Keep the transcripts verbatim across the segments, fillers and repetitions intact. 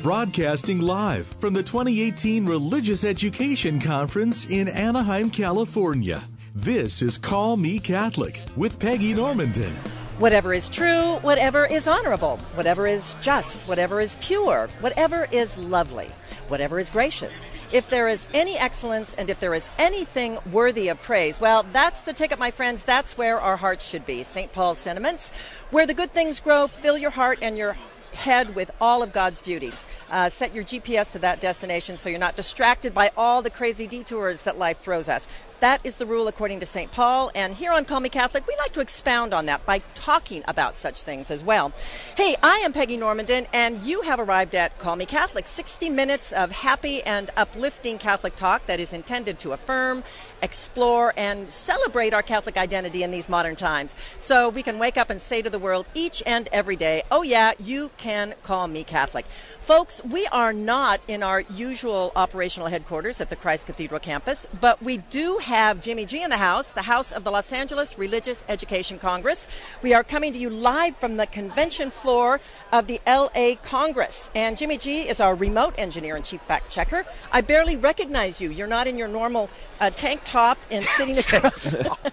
Broadcasting live from the twenty eighteen Religious Education Conference in Anaheim, California. This is Call Me Catholic with Peggy Normandin. Whatever is true, whatever is honorable, whatever is just, whatever is pure, whatever is lovely, whatever is gracious. If there is any excellence and if there is anything worthy of praise, well, that's the ticket, my friends. That's where our hearts should be. Saint Paul's sentiments. Where the good things grow, fill your heart and your head with all of God's beauty. Uh, set your G P S to that destination so you're not distracted by all the crazy detours that life throws us. That is the rule according to Saint Paul, and here on Call Me Catholic, we like to expound on that by talking about such things as well. Hey, I am Peggy Normandin, and you have arrived at Call Me Catholic, sixty minutes of happy and uplifting Catholic talk that is intended to affirm, explore, and celebrate our Catholic identity in these modern times. So we can wake up and say to the world each and every day, oh yeah, you can call me Catholic. Folks, we are not in our usual operational headquarters at the Christ Cathedral campus, but we do have Jimmy G in the house, the house of the Los Angeles Religious Education Congress. We are coming to you live from the convention floor of the L A Congress. And Jimmy G is our remote engineer and chief fact checker. I barely recognize you. You're not in your normal uh, tank top and sitting across.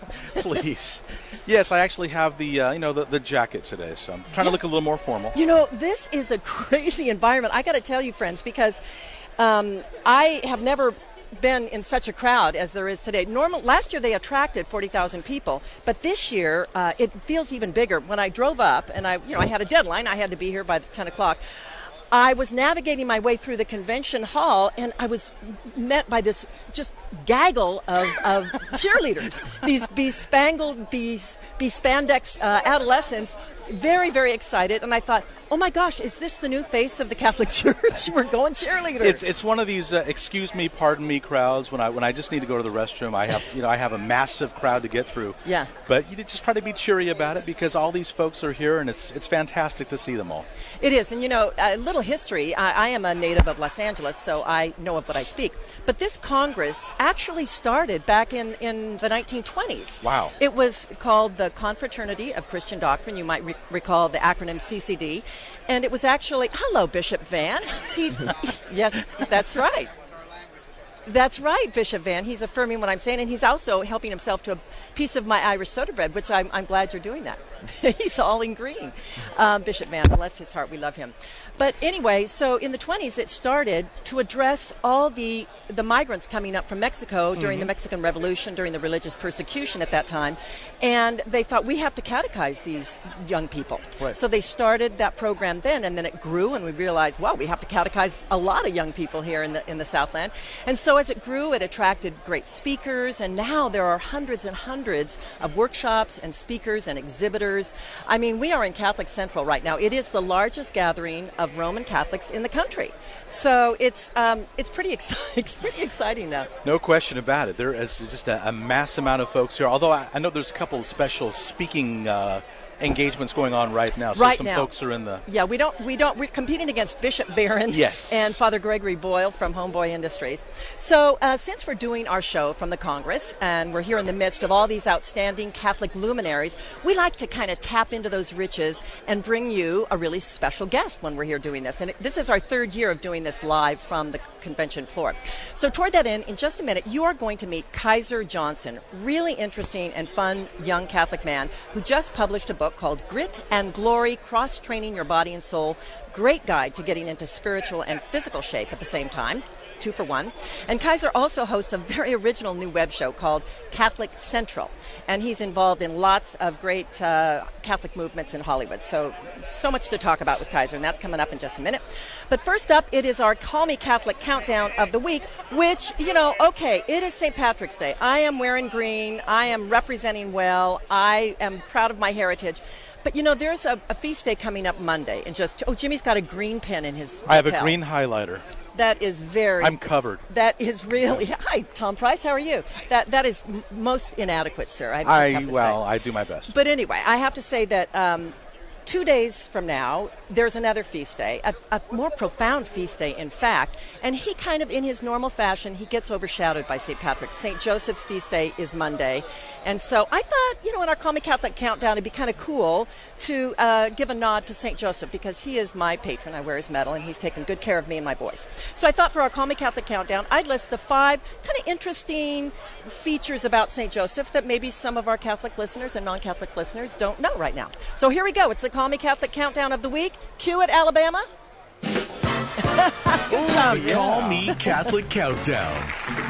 Please. Yes, I actually have the uh, you know the, the jacket today, so I'm trying yeah. to look a little more formal. You know, this is a crazy environment. I got to tell you, friends, because um, I have never been in such a crowd as there is today. Normal last year they attracted forty thousand people, but this year uh, it feels even bigger. When I drove up, and I you know I had a deadline, I had to be here by ten o'clock. I was navigating my way through the convention hall, and I was met by this just gaggle of, of cheerleaders, these bespangled, bes, bespandex uh, adolescents, very, very excited. And I thought, oh my gosh, is this the new face of the Catholic Church? We're going cheerleaders. It's it's one of these uh, excuse me, pardon me crowds. When I when I just need to go to the restroom, I have you know I have a massive crowd to get through. Yeah. But you just try to be cheery about it because all these folks are here, and it's it's fantastic to see them all. It is, and you know, a little history. I, I am a native of Los Angeles, so I know of what I speak. But this Congress actually started back in, in the nineteen twenties. Wow. It was called the Confraternity of Christian Doctrine. You might re- recall the acronym C C D. And it was actually, hello, Bishop Van. He, yes, that's right. That's right, Bishop Van. He's affirming what I'm saying, and he's also helping himself to a piece of my Irish soda bread, which I'm, I'm glad you're doing that. He's all in green. Um, Bishop Van, bless his heart, we love him. But anyway, so in the twenties, it started to address all the the migrants coming up from Mexico during mm-hmm. the Mexican Revolution, during the religious persecution at that time. And they thought, we have to catechize these young people. Right. So they started that program then, and then it grew, and we realized, wow, we have to catechize a lot of young people here in the in the Southland. And so as it grew, it attracted great speakers, and now there are hundreds and hundreds of workshops and speakers and exhibitors. I mean, we are in Catholic Central right now. It is the largest gathering of Roman Catholics in the country. So it's um, it's pretty exci- it's pretty exciting now. No question about it. There is just a, a mass amount of folks here. Although I, I know there's a couple of special speaking uh, engagements going on right now. So right some now. folks are in the Yeah, we don't we don't we're competing against Bishop Barron yes. and Father Gregory Boyle from Homeboy Industries. So uh, since we're doing our show from the Congress and we're here in the midst of all these outstanding Catholic luminaries, we like to kind of tap into those riches and bring you a really special guest when we're here doing this. And it, this is our third year of doing this live from the convention floor. So toward that end, in just a minute, you are going to meet Kaiser Johnson, really interesting and fun young Catholic man who just published a book called Grit and Glory, Cross-Training Your Body and Soul. Great guide to getting into spiritual and physical shape at the same time. Two for one. And Kaiser also hosts a very original new web show called Catholic Central. And he's involved in lots of great uh, Catholic movements in Hollywood. So, so much to talk about with Kaiser, and that's coming up in just a minute. But first up, it is our Call Me Catholic countdown of the week, which, you know, okay, it is Saint Patrick's Day. I am wearing green. I am representing well. I am proud of my heritage. But, you know, there's a, a feast day coming up Monday. And just, oh, Jimmy's got a green pen in his I have lapel. a green highlighter. That is very... I'm covered. That is really... Hi, Tom Price, how are you? That That is m- most inadequate, sir. I, just I have to Well, say. I do my best. But anyway, I have to say that um, two days from now, there's another feast day, a, a more profound feast day, in fact. And he kind of, in his normal fashion, he gets overshadowed by Saint Patrick. Saint Joseph's feast day is Monday. And so I thought, you know, in our Call Me Catholic countdown, it'd be kind of cool to uh, give a nod to Saint Joseph, because he is my patron. I wear his medal, and he's taken good care of me and my boys. So I thought for our Call Me Catholic countdown, I'd list the five kind of interesting features about Saint Joseph that maybe some of our Catholic listeners and non-Catholic listeners don't know right now. So here we go. It's the Call Me Catholic countdown of the week. Cue it, Alabama. Good job. The Call Me Catholic countdown.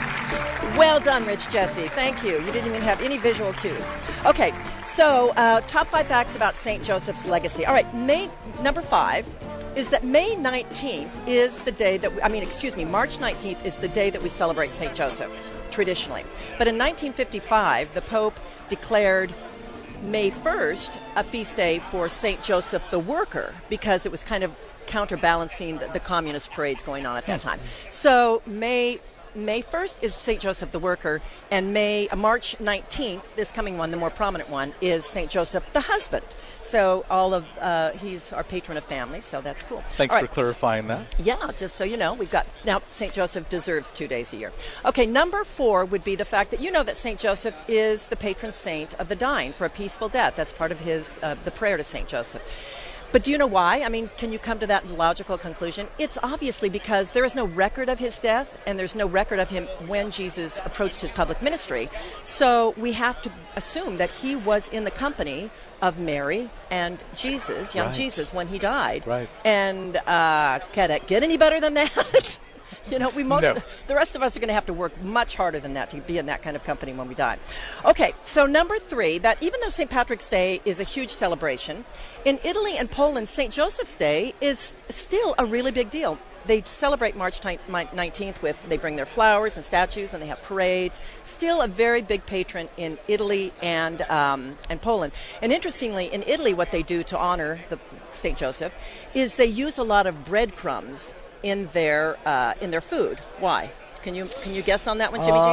Well done, Rich Jesse. Thank you. You didn't even have any visual cues. Okay, so uh, top five facts about Saint Joseph's legacy. All right, May number five is that May nineteenth is the day that, we, I mean, excuse me, March nineteenth is the day that we celebrate Saint Joseph, traditionally. But in nineteen fifty-five, the Pope declared May first a feast day for Saint Joseph the Worker, because it was kind of counterbalancing the, the communist parades going on at that time. So May May first is Saint Joseph the Worker, and May uh, March nineteenth, this coming one, the more prominent one, is Saint Joseph the Husband. So all of uh, he's our patron of families, so that's cool. Thanks all for right. clarifying that. Yeah, just so you know, we've got now Saint Joseph deserves two days a year. Okay, number four would be the fact that you know that Saint Joseph is the patron saint of the dying for a peaceful death. That's part of his uh, the prayer to Saint Joseph. But do you know why? I mean, can you come to that logical conclusion? It's obviously because there is no record of his death, and there's no record of him when Jesus approached his public ministry. So we have to assume that he was in the company of Mary and Jesus, young Right. Jesus, when he died. Right. And uh, can it get any better than that? You know, we most No. the rest of us are going to have to work much harder than that to be in that kind of company when we die. Okay, so number three, that even though Saint Patrick's Day is a huge celebration, in Italy and Poland, Saint Joseph's Day is still a really big deal. They celebrate March nineteenth with, they bring their flowers and statues, and they have parades. Still a very big patron in Italy and um, and Poland. And interestingly, in Italy, what they do to honor the Saint Joseph is they use a lot of breadcrumbs in their uh, in their food. Why? Can you can you guess on that one, Jimmy G?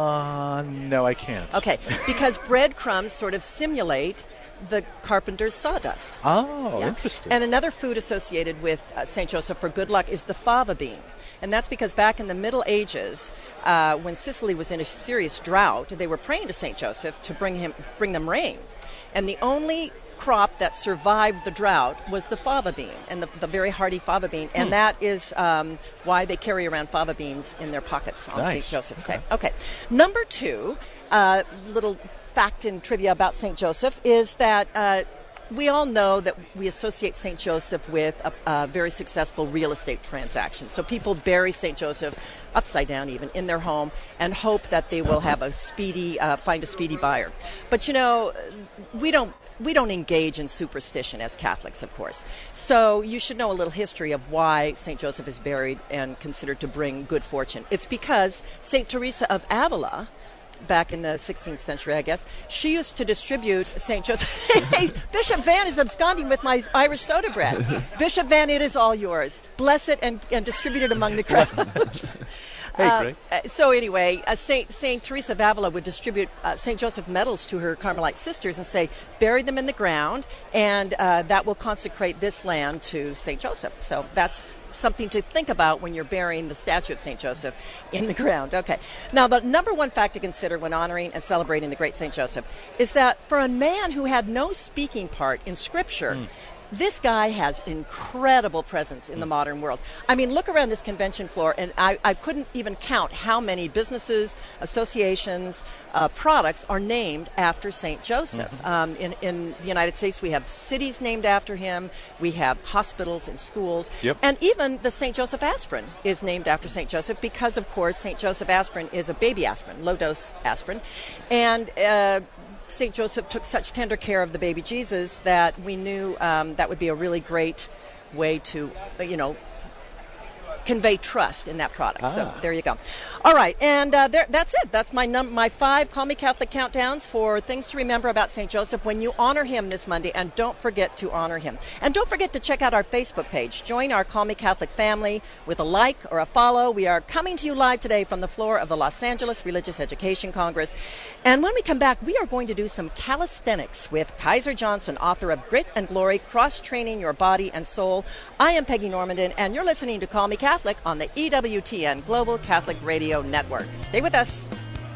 Uh, no, I can't. Okay, because breadcrumbs sort of simulate the carpenter's sawdust. Oh, Yeah. interesting. And another food associated with uh, Saint Joseph for good luck is the fava bean. And that's because back in the Middle Ages, uh, when Sicily was in a serious drought, they were praying to Saint Joseph to bring him bring them rain. And the only crop that survived the drought was the fava bean, and the, the very hardy fava bean, and Hmm. that is um, why they carry around fava beans in their pockets on Nice. Saint Joseph's Okay. Day. Okay. Number two, uh, little fact and trivia about Saint Joseph is that uh, we all know that we associate Saint Joseph with a, a very successful real estate transaction. So people bury Saint Joseph upside down even in their home and hope that they will have a speedy, uh, find a speedy buyer. But you know, we don't we don't engage in superstition as Catholics, of course. So you should know a little history of why Saint Joseph is buried and considered to bring good fortune. It's because Saint Teresa of Avila, back in the sixteenth century, I guess, she used to distribute Saint Joseph. Hey, Bishop Van is absconding with my Irish soda bread. Bishop Van, it is all yours. Bless it and, and distribute it among the crowd. Hey, Uh, Greg. uh, so anyway, uh, Saint Saint Teresa of Avila would distribute uh, Saint Joseph medals to her Carmelite sisters and say, bury them in the ground, and uh, that will consecrate this land to Saint Joseph. So that's something to think about when you're burying the statue of Saint Joseph in the ground. Okay. Now, the number one fact to consider when honoring and celebrating the great Saint Joseph is that for a man who had no speaking part in Scripture, Mm. this guy has incredible presence in the modern world. I mean, look around this convention floor, and I, I couldn't even count how many businesses, associations, uh, products are named after Saint Joseph. Mm-hmm. Um, in, in the United States, we have cities named after him. We have hospitals and schools. Yep. And even the Saint Joseph aspirin is named after Saint Joseph because, of course, Saint Joseph aspirin is a baby aspirin, low-dose aspirin. And uh, Saint Joseph took such tender care of the baby Jesus that we knew um, that would be a really great way to, uh, you know, convey trust in that product. Ah. So there you go. All right, and uh, there, that's it. That's my num- my five Call Me Catholic countdowns for things to remember about Saint Joseph when you honor him this Monday, and don't forget to honor him. And don't forget to check out our Facebook page. Join our Call Me Catholic family with a like or a follow. We are coming to you live today from the floor of the Los Angeles Religious Education Congress. And when we come back, we are going to do some calisthenics with Kaiser Johnson, author of Grit and Glory, Cross-Training Your Body and Soul. I am Peggy Normandin, and you're listening to Call Me Catholic on the E W T N Global Catholic Radio Network. Stay with us.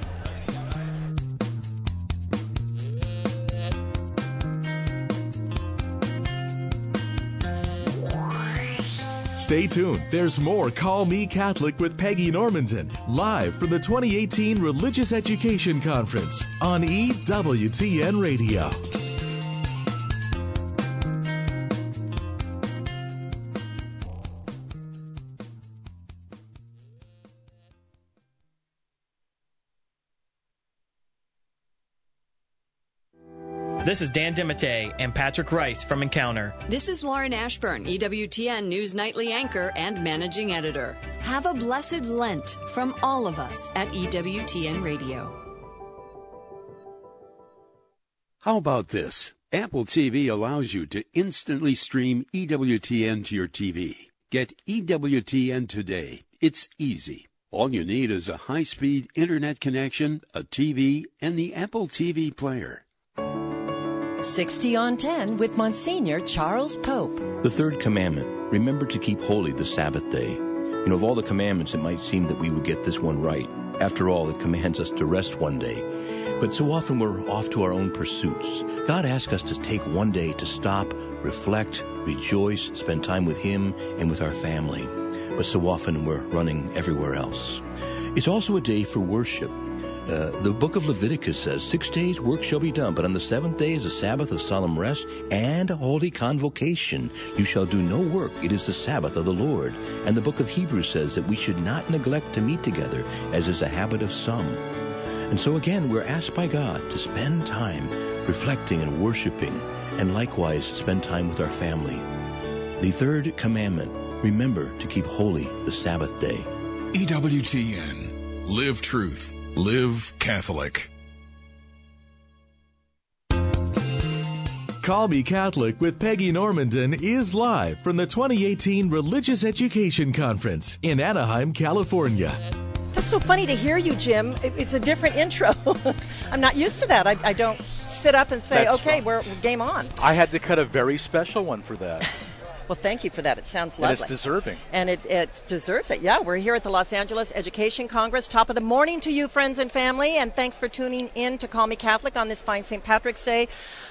Stay tuned. There's more Call Me Catholic with Peggy Normandin, live from the twenty eighteen Religious Education Conference on E W T N Radio. This is Dan Dimite and Patrick Rice from Encounter. This is Lauren Ashburn, E W T N News Nightly anchor and managing editor. Have a blessed Lent from all of us at E W T N Radio. How about this? Apple T V allows you to instantly stream E W T N to your T V. Get E W T N today. It's easy. All you need is a high-speed internet connection, a T V, and the Apple T V player. sixty on ten with Monsignor Charles Pope. The third commandment, remember to keep holy the Sabbath day. You know, of all the commandments, it might seem that we would get this one right. After all, it commands us to rest one day. But so often we're off to our own pursuits. God asks us to take one day to stop, reflect, rejoice, spend time with Him and with our family. But so often we're running everywhere else. It's also a day for worship. Uh, the book of Leviticus says, six days work shall be done, but on the seventh day is a Sabbath of solemn rest and a holy convocation. You shall do no work. It is the Sabbath of the Lord. And the book of Hebrews says that we should not neglect to meet together, as is a habit of some. And so again, we're asked by God to spend time reflecting and worshiping, and likewise spend time with our family. The third commandment, remember to keep holy the Sabbath day. E W T N. Live truth. Live Catholic. Call Me Catholic with Peggy Normandin is live from the twenty eighteen Religious Education Conference in Anaheim, California. That's so funny to hear you, Jim. It's a different intro. I'm not used to that. I, I don't sit up and say, That's okay, right. we're, we're game on. I had to cut a very special one for that. Well, thank you for that. It sounds lovely. And it's deserving. And it, it deserves it. Yeah, we're here at the Los Angeles Education Congress. Top of the morning to you, friends and family, and thanks for tuning in to Call Me Catholic on this fine Saint Patrick's Day.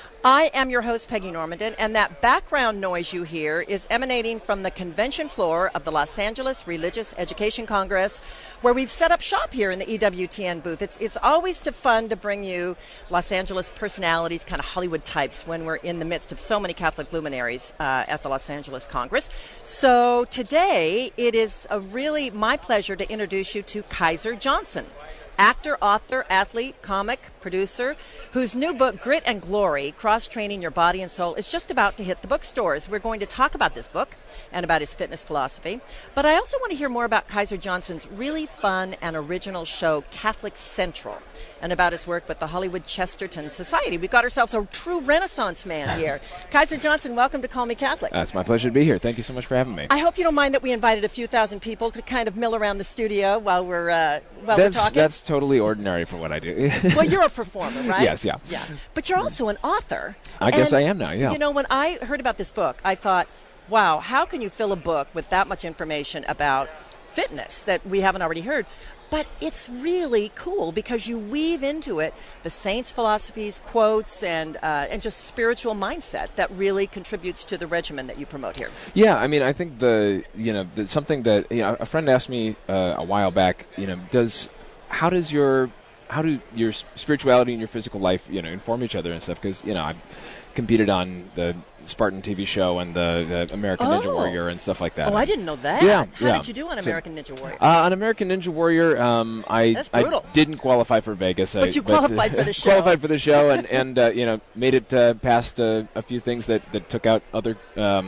I am your host, Peggy Normandin, and that background noise you hear is emanating from the convention floor of the Los Angeles Religious Education Congress, where we've set up shop here in the E W T N booth. It's it's always to fun to bring you Los Angeles personalities, kind of Hollywood types, when we're in the midst of so many Catholic luminaries uh, at the Los Angeles Congress. So today, it is a really my pleasure to introduce you to Kaiser Johnson. Actor, author, athlete, comic, producer, whose new book, Grit and Glory, Cross-Training Your Body and Soul, is just about to hit the bookstores. We're going to talk about this book and about his fitness philosophy. But I also want to hear more about Kaiser Johnson's really fun and original show, Catholic Central, and about his work with the Hollywood Chesterton Society. We've got ourselves a true Renaissance man here. Kaiser Johnson, welcome to Call Me Catholic. Uh, it's my pleasure to be here. Thank you so much for having me. I hope you don't mind that we invited a few thousand people to kind of mill around the studio while we're uh, while that's, we're talking. That's totally ordinary for what I do. Well, you're a performer, right? Yes, yeah. Yeah. But you're also an author. I guess and, I am now, yeah. You know, when I heard about this book, I thought, wow, how can you fill a book with that much information about fitness that we haven't already heard? But it's really cool because you weave into it the saints' philosophies, quotes, and uh, and just spiritual mindset that really contributes to the regimen that you promote here. Yeah, I mean, I think the you know the, something that you know a friend asked me uh, a while back. You know, does how does your how do your spirituality and your physical life you know inform each other and stuff? Because you know I competed on the Spartan T V show and the, the American oh. Ninja Warrior and stuff like that. Oh, I didn't know that. Yeah, How yeah. did you do on So, American Ninja Warrior? Uh, on American Ninja Warrior, um, I That's brutal. I didn't qualify for Vegas. But I, you qualified uh, for the show. Qualified for the show, and and uh, you know made it uh, past uh, a few things that, that took out other um,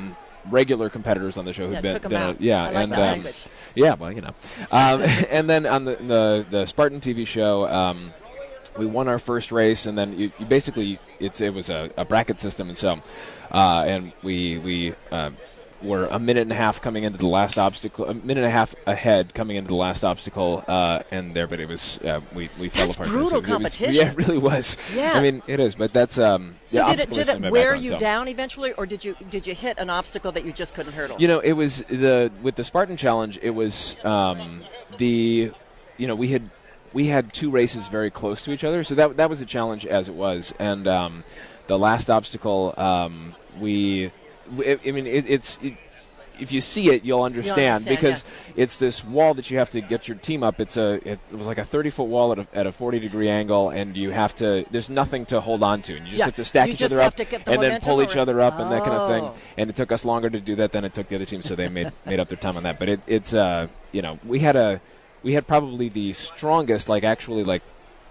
regular competitors on the show who've Yeah, been, took 'em been out. yeah, I like and that um, language. yeah, well, you know, um, and then on the, the the Spartan T V show. Um, We won our first race, and then you, you basically it's it was a, a bracket system, and so uh, and we we uh, were a minute and a half coming into the last obstacle, a minute and a half ahead coming into the last obstacle, uh, and there, but it was uh, we we fell That's apart. brutal It was- competition. yeah, it really was. Yeah. I mean it is, but that's um. So yeah, did it, obstacle did racing it is my wear background, you so. down eventually, or did you did you hit an obstacle that you just couldn't hurdle? You know, it was the with the Spartan Challenge. It was um, the, you know, we had we had two races very close to each other, so that that was a challenge as it was. And um, the last obstacle, um, we, we, I mean, it, it's. It, if you see it, you'll understand, understand, because yeah. it's this wall that you have to get your team up. It's a it, it was like a thirty foot wall at a, at a forty degree angle, and you have to. There's nothing to hold on to, and you just Yeah, have to stack you each just other have up to get the and then momentum pull each or- other up and that kind of thing. Oh. And it took us longer to do that than it took the other team, so they made made up their time on that. But it, it's uh you know we had a we had probably the strongest, like actually like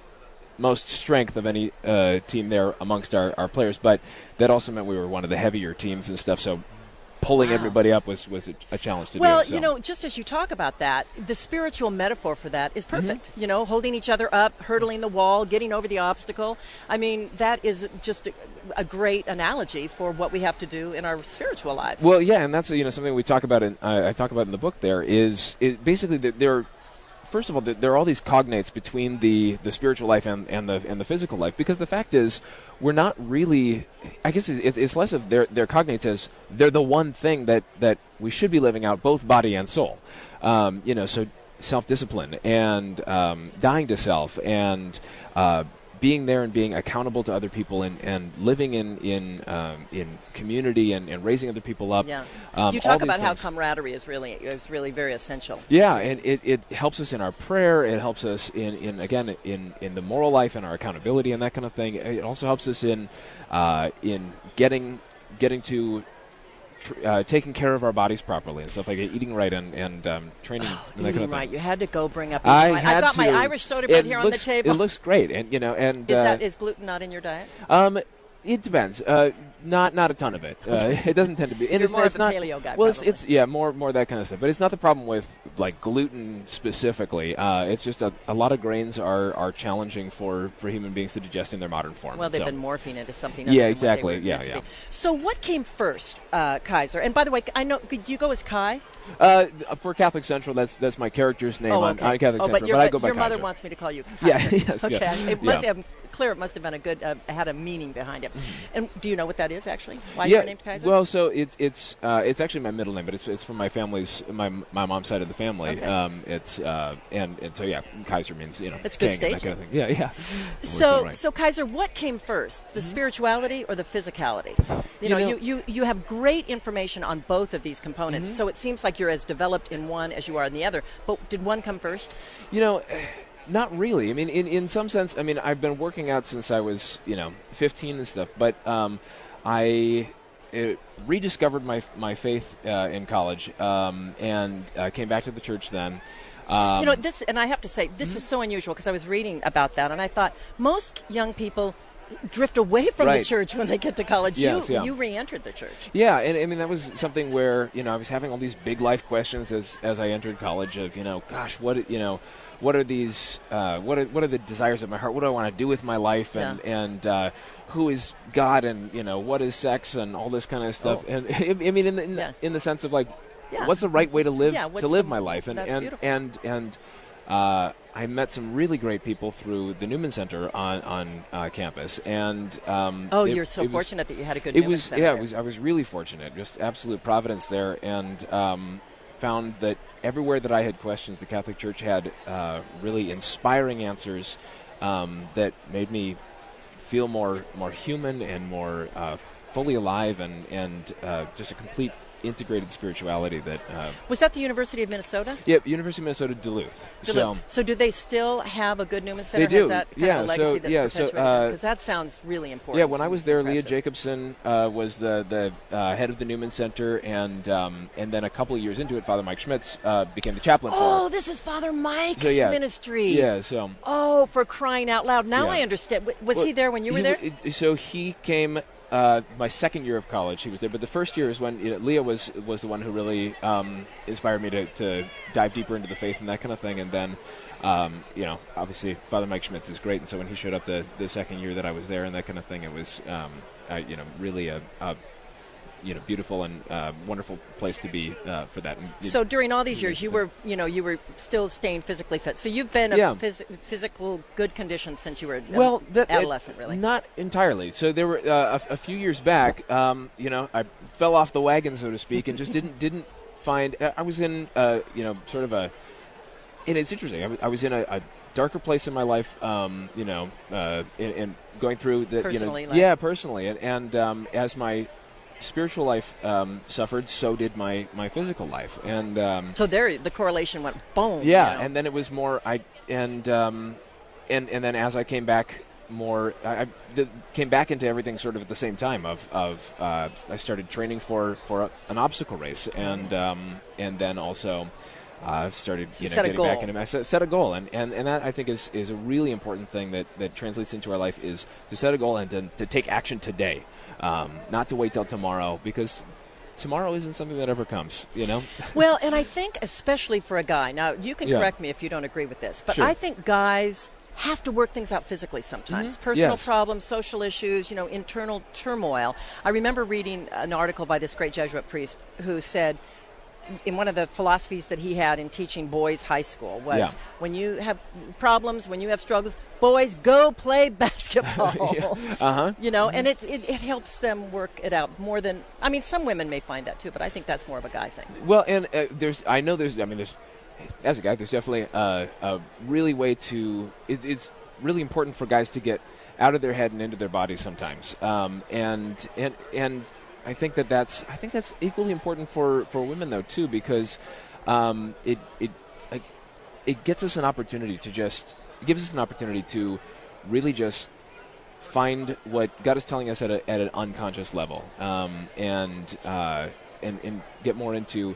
most strength of any uh, team there amongst our, our players, but that also meant we were one of the heavier teams and stuff. So pulling Wow. everybody up was, was a, a challenge to Well, do. so. you know, just as you talk about that, the spiritual metaphor for that is perfect. Mm-hmm. You know, holding each other up, hurdling the wall, getting over the obstacle. I mean, that is just a, a great analogy for what we have to do in our spiritual lives. Well, yeah, and that's you know something we talk about in uh, I talk about in the book. There is it, basically that there. First of all, there are all these cognates between the, the spiritual life and, and the and the physical life, because the fact is, we're not really. I guess it's, it's less of their their cognates as they're the one thing that, that we should be living out, both body and soul. Um, you know, so self-discipline and um, dying to self and uh, being there and being accountable to other people and, and living in in um, in community and, and raising other people up. Yeah, um, you all talk these about how things. camaraderie is really is really very essential. Yeah, and it, it helps us in our prayer. It helps us in, in again in, in the moral life and our accountability and that kind of thing. It also helps us in uh, in getting getting to tr- uh, taking care of our bodies properly and stuff like that, eating right and and um, training Oh, and that kind of right, thing. you had to go bring up. I eating right. had I've got to. my Irish soda bread It here looks, on the table. It looks great, and you know, and is uh, that is gluten not in your diet? um, it depends. Uh, not not a ton of it. Uh, it doesn't tend to be. And You're it's, more it's of a not, paleo guy, Well, it's, probably. it's yeah, more more that kind of stuff. But it's not the problem with like gluten specifically. Uh, it's just a, a lot of grains are, are challenging for, for human beings to digest in their modern form. Well, they've so. been morphing into something. Yeah, other than what exactly. they were Yeah, meant to yeah. be. So, what came first, uh, Kaiser? And by the way, I know. Do you go as Kai? Uh, for Catholic Central, that's that's my character's name oh, on, okay. on Catholic oh, Central, but, your, but I go by your mother Kaiser. wants me to call you Yeah, Kaiser. yes, okay. yeah. It must Yeah. have clear. It must have been a good. Uh, had a meaning behind it. And do you know what that is actually? Why yeah, you're named Kaiser? Well, so it's it's uh, it's actually my middle name, but it's it's from my family's my my mom's side of the family. Okay. Um, it's uh, and and so yeah, Kaiser means you know It's good king and that station. kind of thing. Yeah, yeah. So, Right. so Kaiser, what came first, the spirituality or the physicality? You, You know, know- you, you, you have great information on both of these components, so it seems like you're as developed in one as you are in the other. But did one come first? You know, not really. I mean, in, in some sense, I mean, I've been working out since I was, you know, fifteen and stuff. But um, I uh, rediscovered my my faith uh, in college um, and uh, came back to the church then. Um, You know, this, and I have to say, this is so unusual because I was reading about that, and I thought most young people drift away from the Right. church when they get to college. Yes, you, yeah. you re-entered the church. Yeah, and I mean that was something where you know I was having all these big life questions as as I entered college. Of you know, gosh, what you know, what are these? Uh, what are what are the desires of my heart? What do I want to do with my life? And Yeah. and uh, who is God? And you know, what is sex? And all this kind of stuff. Oh. And I mean, in the in, Yeah. the in the sense of like, Yeah. what's the right way to live Yeah, what's to live the- my life? And that's and beautiful. and and. Uh, I met some really great people through the Newman Center on on uh, campus, and um, Oh, it- you're so it was- fortunate that you had a good it Newman was Center yeah, there. it was. I was really fortunate, just absolute providence there, and um, found that everywhere that I had questions, the Catholic Church had uh, really inspiring answers um, that made me feel more more human and more uh, fully alive, and and uh, just a complete integrated spirituality that. Uh, Was that the University of Minnesota? yeah, University of Minnesota Duluth. Duluth. So, do they still have a good Newman Center? They do. Has that kind Yeah, of a so- legacy that's yeah, so, perpetuated? uh, Because that sounds really important. Yeah, when I was there, Leah Impressive. Jacobson uh, was the the uh, head of the Newman Center, and um, and then a couple of years into it, Father Mike Schmitz uh, became the chaplain Oh, for it. this is Father Mike's So, yeah. ministry. Yeah, so Oh, for crying out loud! Now Yeah. I understand. W- Was Well, he there when you were he there? w- it- so he came uh, my second year of college, he was there. But the first year is when you know, Leah was was the one who really um, inspired me to, to dive deeper into the faith and that kind of thing. And then, um, you know, obviously Father Mike Schmitz is great. And so when he showed up the, the second year that I was there and that kind of thing, it was, um, I, you know, really a, a you know, beautiful and uh, wonderful place to be uh, for that. And so during all these years, you were, you know, you were still staying physically fit. So you've been yeah. a phys- physical good condition since you were well, an that, adolescent, it, really. Not entirely. So there were uh, a, a few years back, um, you know, I fell off the wagon, so to speak, and just didn't didn't find. I was in, uh, you know, sort of a. And it's interesting. I, w- I was in a, a darker place in my life, um, you know, uh, and, and going through the, personally, you know, like. yeah, personally, and, and um, as my spiritual life um, suffered, so did my, my physical life, and um, so there the correlation went boom. Yeah, you know? and then it was more I and um, and and then as I came back more, I, I th- came back into everything sort of at the same time. Of of uh, I started training for for a, an obstacle race, and um, and then also. Uh, started, so you know, set getting a back into set, set a goal, and, and, and that I think is, is a really important thing that, that translates into our life is to set a goal and to, to take action today, um, not to wait till tomorrow, because tomorrow isn't something that ever comes, you know. Well, and I think especially for a guy. Now you can yeah. correct me if you don't agree with this, but sure. I think guys have to work things out physically sometimes. Mm-hmm. Personal yes. problems, social issues, you know, internal turmoil. I remember reading an article by this great Jesuit priest who said. In one of the philosophies that he had in teaching boys high school was yeah. when you have problems, when you have struggles, boys, go play basketball. yeah. Uh-huh. You know, mm-hmm. and it's, it, it helps them work it out more than, I mean, some women may find that too, but I think that's more of a guy thing. Well, and uh, there's, I know there's, I mean, there's, as a guy, there's definitely a, a really way to, it's, it's really important for guys to get out of their head and into their bodies sometimes. Um, and, and, and, I think that that's I think that's equally important for, for women though too, because um, it it like, it gets us an opportunity to just it gives us an opportunity to really just find what God is telling us at a, at an unconscious level, um, and uh, and and get more into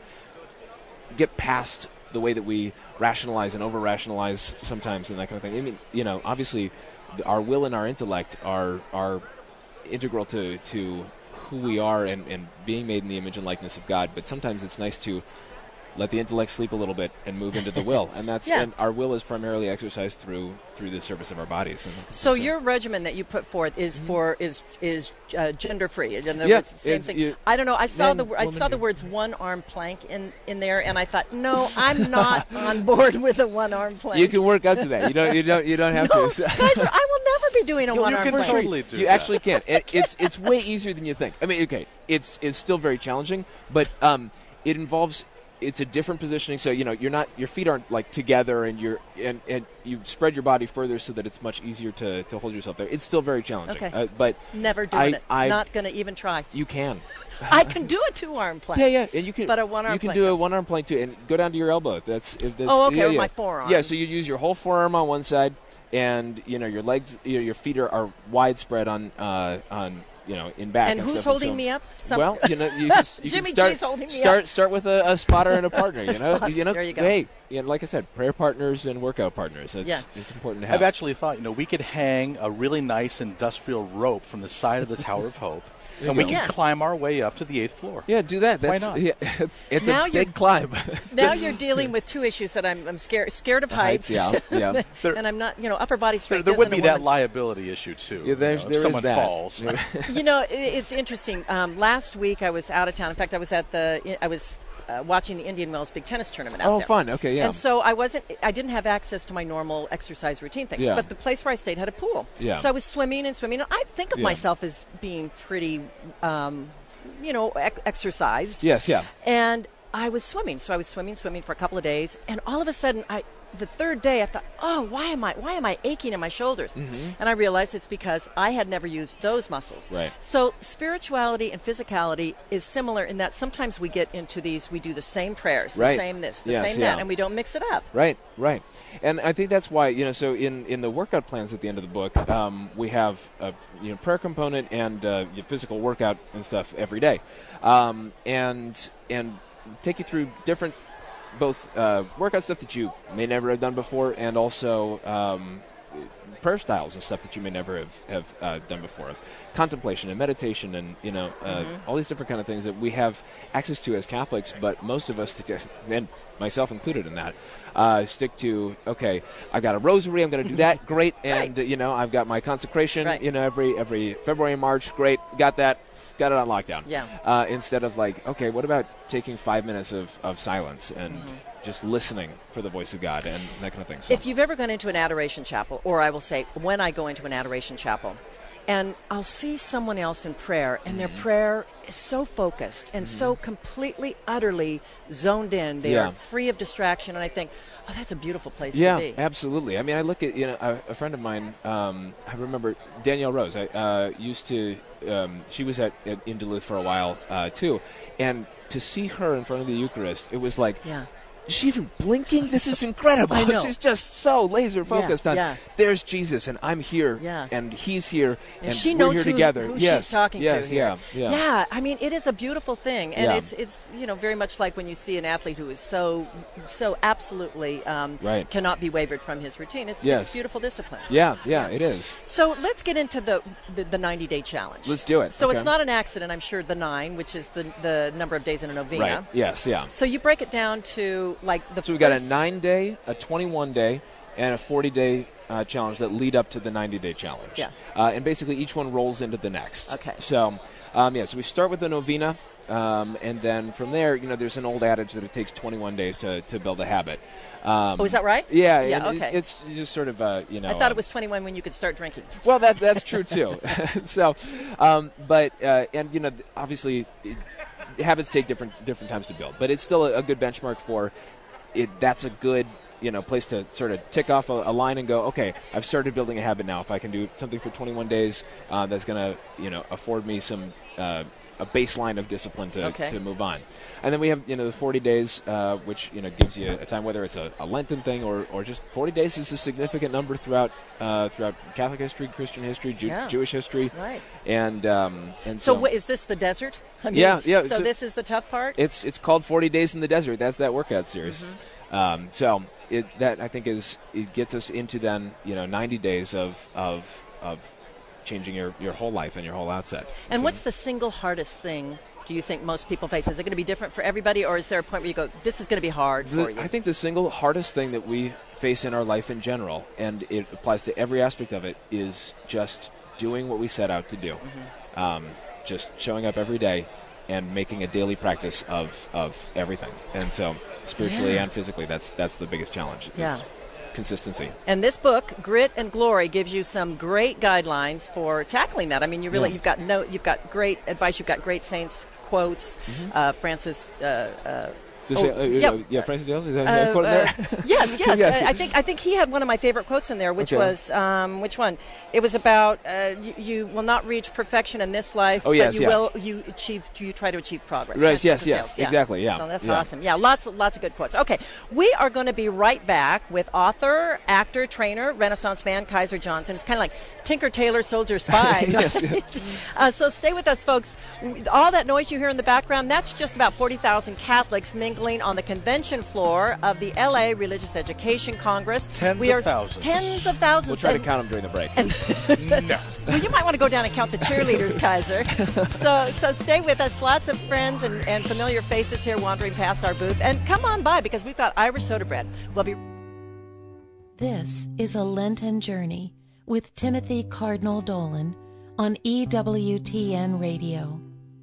get past the way that we rationalize and over rationalize sometimes and that kind of thing. I mean, you know, obviously our will and our intellect are are integral to to who we are and, and being made in the image and likeness of God, but sometimes it's nice to let the intellect sleep a little bit and move into the will, and that's yeah. and our will is primarily exercised through through the service of our bodies. And, so, and so your regimen that you put forth is mm-hmm. for is is uh, gender free. In other yeah, words, same thing. You, I don't know. I saw man, the I woman, saw the words one arm plank in, in there, and I thought, no, I'm not on board with a one arm plank. You can work up to that. You don't you don't you don't have no, to. guys, I will never be doing a you, one you arm can plank. totally do you that. actually can. It, it's it's way easier than you think. I mean, okay, it's it's still very challenging, but um, it involves. It's a different positioning, so you know you're not your feet aren't like together, and you're and, and you spread your body further so that it's much easier to, to hold yourself there. It's still very challenging, okay. uh, but never doing I, it. I, not going to even try. You can. I can do a two arm plank. Yeah, yeah, and you can. But a one arm. You can plank. do a one arm plank too, and go down to your elbow. That's, if that's oh, okay, yeah, with yeah. my forearm. Yeah, so you use your whole forearm on one side, and you know your legs, you know, your feet are, are widespread on uh, on. You know, in back. And, and who's stuff, holding and so, me up? Some well, you know, you, just, you Jimmy can start, G's holding me start, up. Start with a, a spotter and a partner. You know, you know. There you go. Hey, you know, like I said, prayer partners and workout partners. It's, yeah. it's important to have. I've actually thought, you know, we could hang a really nice industrial rope from the side of the Tower of Hope, and we go. can Yeah. climb our way up to the eighth floor. Yeah, do that. That's, Why not? Yeah, it's it's Now a you're- big climb. Now you're dealing with two issues that I'm, I'm scared scared of heights. yeah, yeah. There- and I'm not, you know, upper body There, strength. there would isn't be a that woman's- liability issue too. Yeah, there's, you know, there if is someone that. falls. You know, it, it's interesting. Um, last week I was out of town. In fact, I was at the I was uh, watching the Indian Wells Big Tennis Tournament out Oh, there. fun. Okay, yeah. And so I wasn't. I didn't have access to my normal exercise routine things. Yeah. But the place where I stayed had a pool. Yeah. So I was swimming and swimming. I think of Yeah. myself as being pretty, um, you know, ec- exercised. Yes, yeah. And I was swimming. So I was swimming, swimming for a couple of days, and all of a sudden, I. The third day, I thought, "Oh, why am I? Why am I aching in my shoulders?" Mm-hmm. And I realized it's because I had never used those muscles. Right. So spirituality and physicality is similar in that sometimes we get into these. We do the same prayers, the Right. same this, the Yes, same yeah. that, and we don't mix it up. Right, right. And I think that's why, you know, so in, in the workout plans at the end of the book, um, we have a you know, prayer component and uh, your physical workout and stuff every day. Um, and and take you through different, both uh, workout stuff that you may never have done before and also um, prayer styles and stuff that you may never have, have uh, done before, of contemplation and meditation and, you know, uh, Mm-hmm. all these different kind of things that we have access to as Catholics, but most of us, and myself included in that, uh, stick to, okay, I got a rosary, I'm going to do that, great, and, Right. you know, I've got my consecration, Right. you know, every every February and March, great, got that, got it on lockdown. Yeah. Uh, instead of like, okay, what about taking five minutes of, of silence and Mm-hmm. just listening for the voice of God and that kind of thing. So. If you've ever gone into an adoration chapel, or I will say, when I go into an adoration chapel, and I'll see someone else in prayer, and their Mm-hmm. prayer is so focused and so completely, utterly zoned in. They Yeah. are free of distraction, and I think, oh, that's a beautiful place Yeah, to be. absolutely. I mean, I look at, you know, a, a friend of mine, um, I remember Danielle Rose, I uh, used to, um, she was at, at in Duluth for a while, uh, too, and to see her in front of the Eucharist, it was like, Yeah. is she even blinking? This is incredible. I know. She's just so laser focused on, yeah. there's Jesus, and I'm here, Yeah. and he's here, and, And she we're knows here who, together. who yes, she's talking yes, to here. Yeah, yeah. I mean, it is a beautiful thing, and Yeah. it's it's you know very much like when you see an athlete who is so so absolutely um, Right. cannot be wavered from his routine. It's, Yes. it's beautiful discipline. Yeah, yeah, it is. So let's get into the the, the ninety day challenge. Let's do it. So Okay. it's not an accident, I'm sure. The nine, which is the the number of days in a novena. Right, yes, yeah. So you break it down to like the. So we got a first- nine-day, a twenty-one-day, and a forty-day uh, challenge that lead up to the ninety-day challenge. Yeah. Uh, and basically each one rolls into the next. Okay. So, um, yeah, so we start with the novena, um, and then from there, you know, there's an old adage that it takes twenty-one days to, to build a habit. Um, Oh, is that right? Yeah. Yeah, and it- okay. It's just sort of, uh, you know. I thought um, it was twenty-one when you could start drinking. Well, that that's true too. so, um, but uh, and you know, obviously, it, habits take different different times to build, but it's still a, a good benchmark for it. That's a good you know place to sort of tick off a, a line and go, okay, I've started building a habit now. If I can do something for twenty-one days, uh, that's going to you know afford me some. Uh, a baseline of discipline to, Okay. to move on. And then we have, you know, the forty days, uh, which, you know, gives you a time, whether it's a, a Lenten thing or, or just forty days is a significant number throughout uh, throughout Catholic history, Christian history, Jew- Yeah. Jewish history. Right. And and and So, so, wha- is this the desert? I mean, Yeah, yeah, So, so- this is the tough part. it's it's called forty Days in the Desert. That's that workout series. Mm-hmm. Um, so it, that I think is it gets us into then you know ninety days of of of changing your, your whole life and your whole outset. And So- what's the single hardest thing do you think most people face? Is it going to be different for everybody, or is there a point where you go, this is going to be hard The- for you? I think the single hardest thing that we face in our life in general, and it applies to every aspect of it, is just doing what we set out to do. Mm-hmm. Um, just showing up every day and making a daily practice of, of everything. And so spiritually Yeah. and physically, that's that's the biggest challenge. is Yeah. Consistency. And this book, Grit and Glory, gives you some great guidelines for tackling that. I mean, you really Yeah. you've got no, you've got great advice. You've got great saints quotes. Uh, Francis. Uh, uh, This, oh, uh, uh, yep. yeah, Francis Dales, is that Uh, a quote in uh, there? yes, yes. Yes. I, I think I think he had one of my favorite quotes in there, which Okay. was um, which one? It was about uh, you, you will not reach perfection in this life, Oh, yes, but you yeah. will you achieve you try to achieve progress. Right, Francis yes, de yes, Sales, yeah. exactly, yeah, So that's yeah. awesome. Yeah, lots of, lots of good quotes. Okay, we are going to be right back with author, actor, trainer, Renaissance man Kaiser Johnson. It's kind of like Tinker Tailor Soldier Spy. Yes, right? uh, so stay with us, folks. All that noise you hear in the background, that's just about forty thousand Catholics mingling on the convention floor of the L A Religious Education Congress. Tens we of are thousands. Tens of thousands. We'll try to And- count them during the break. No. well, you might want to go down and count the cheerleaders, Kaiser. So, so stay with us. Lots of friends and, and familiar faces here wandering past our booth. And come on by because we've got Irish soda bread. We'll be. This is a Lenten Journey with Timothy Cardinal Dolan on E W T N Radio.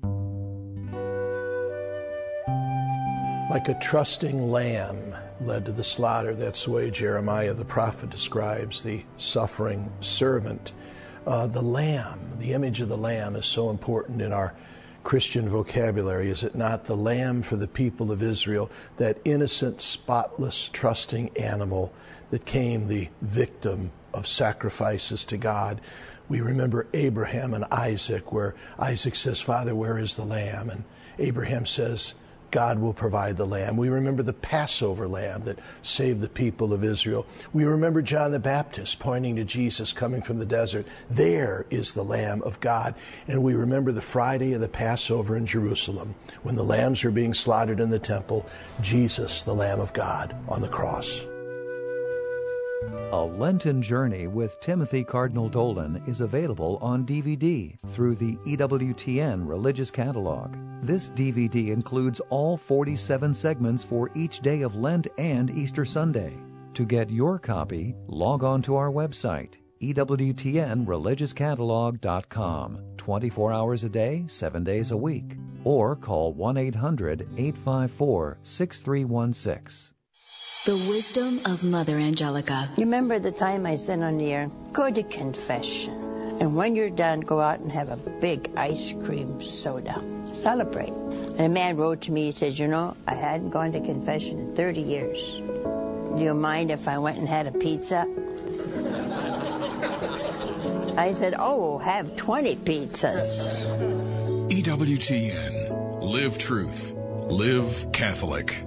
Like a trusting lamb led to the slaughter, that's the way Jeremiah the prophet describes the suffering servant. Uh, the lamb, the image of the lamb is so important in our Christian vocabulary, is it not? The lamb for the people of Israel, that innocent, spotless, trusting animal that came the victim of sacrifices to God. We remember Abraham and Isaac, where Isaac says, Father, where is the lamb? And Abraham says, God will provide the lamb. We remember the Passover lamb that saved the people of Israel. We remember John the Baptist pointing to Jesus coming from the desert. There is the Lamb of God. And we remember the Friday of the Passover in Jerusalem, when the lambs are being slaughtered in the temple, Jesus, the Lamb of God, on the cross. A Lenten Journey with Timothy Cardinal Dolan is available on D V D through the E W T N Religious Catalog. This D V D includes all forty-seven segments for each day of Lent and Easter Sunday. To get your copy, log on to our website, E W T N religious catalog dot com, twenty-four hours a day, seven days a week, or call one eight hundred, eight five four, six three one six. The wisdom of Mother Angelica. You remember the time I said on the air, go to confession. And when you're done, go out and have a big ice cream soda. Celebrate. And a man wrote to me, he says, you know, I hadn't gone to confession in thirty years. Do you mind if I went and had a pizza? I said, oh, have twenty pizzas. E W T N. Live truth. Live Catholic.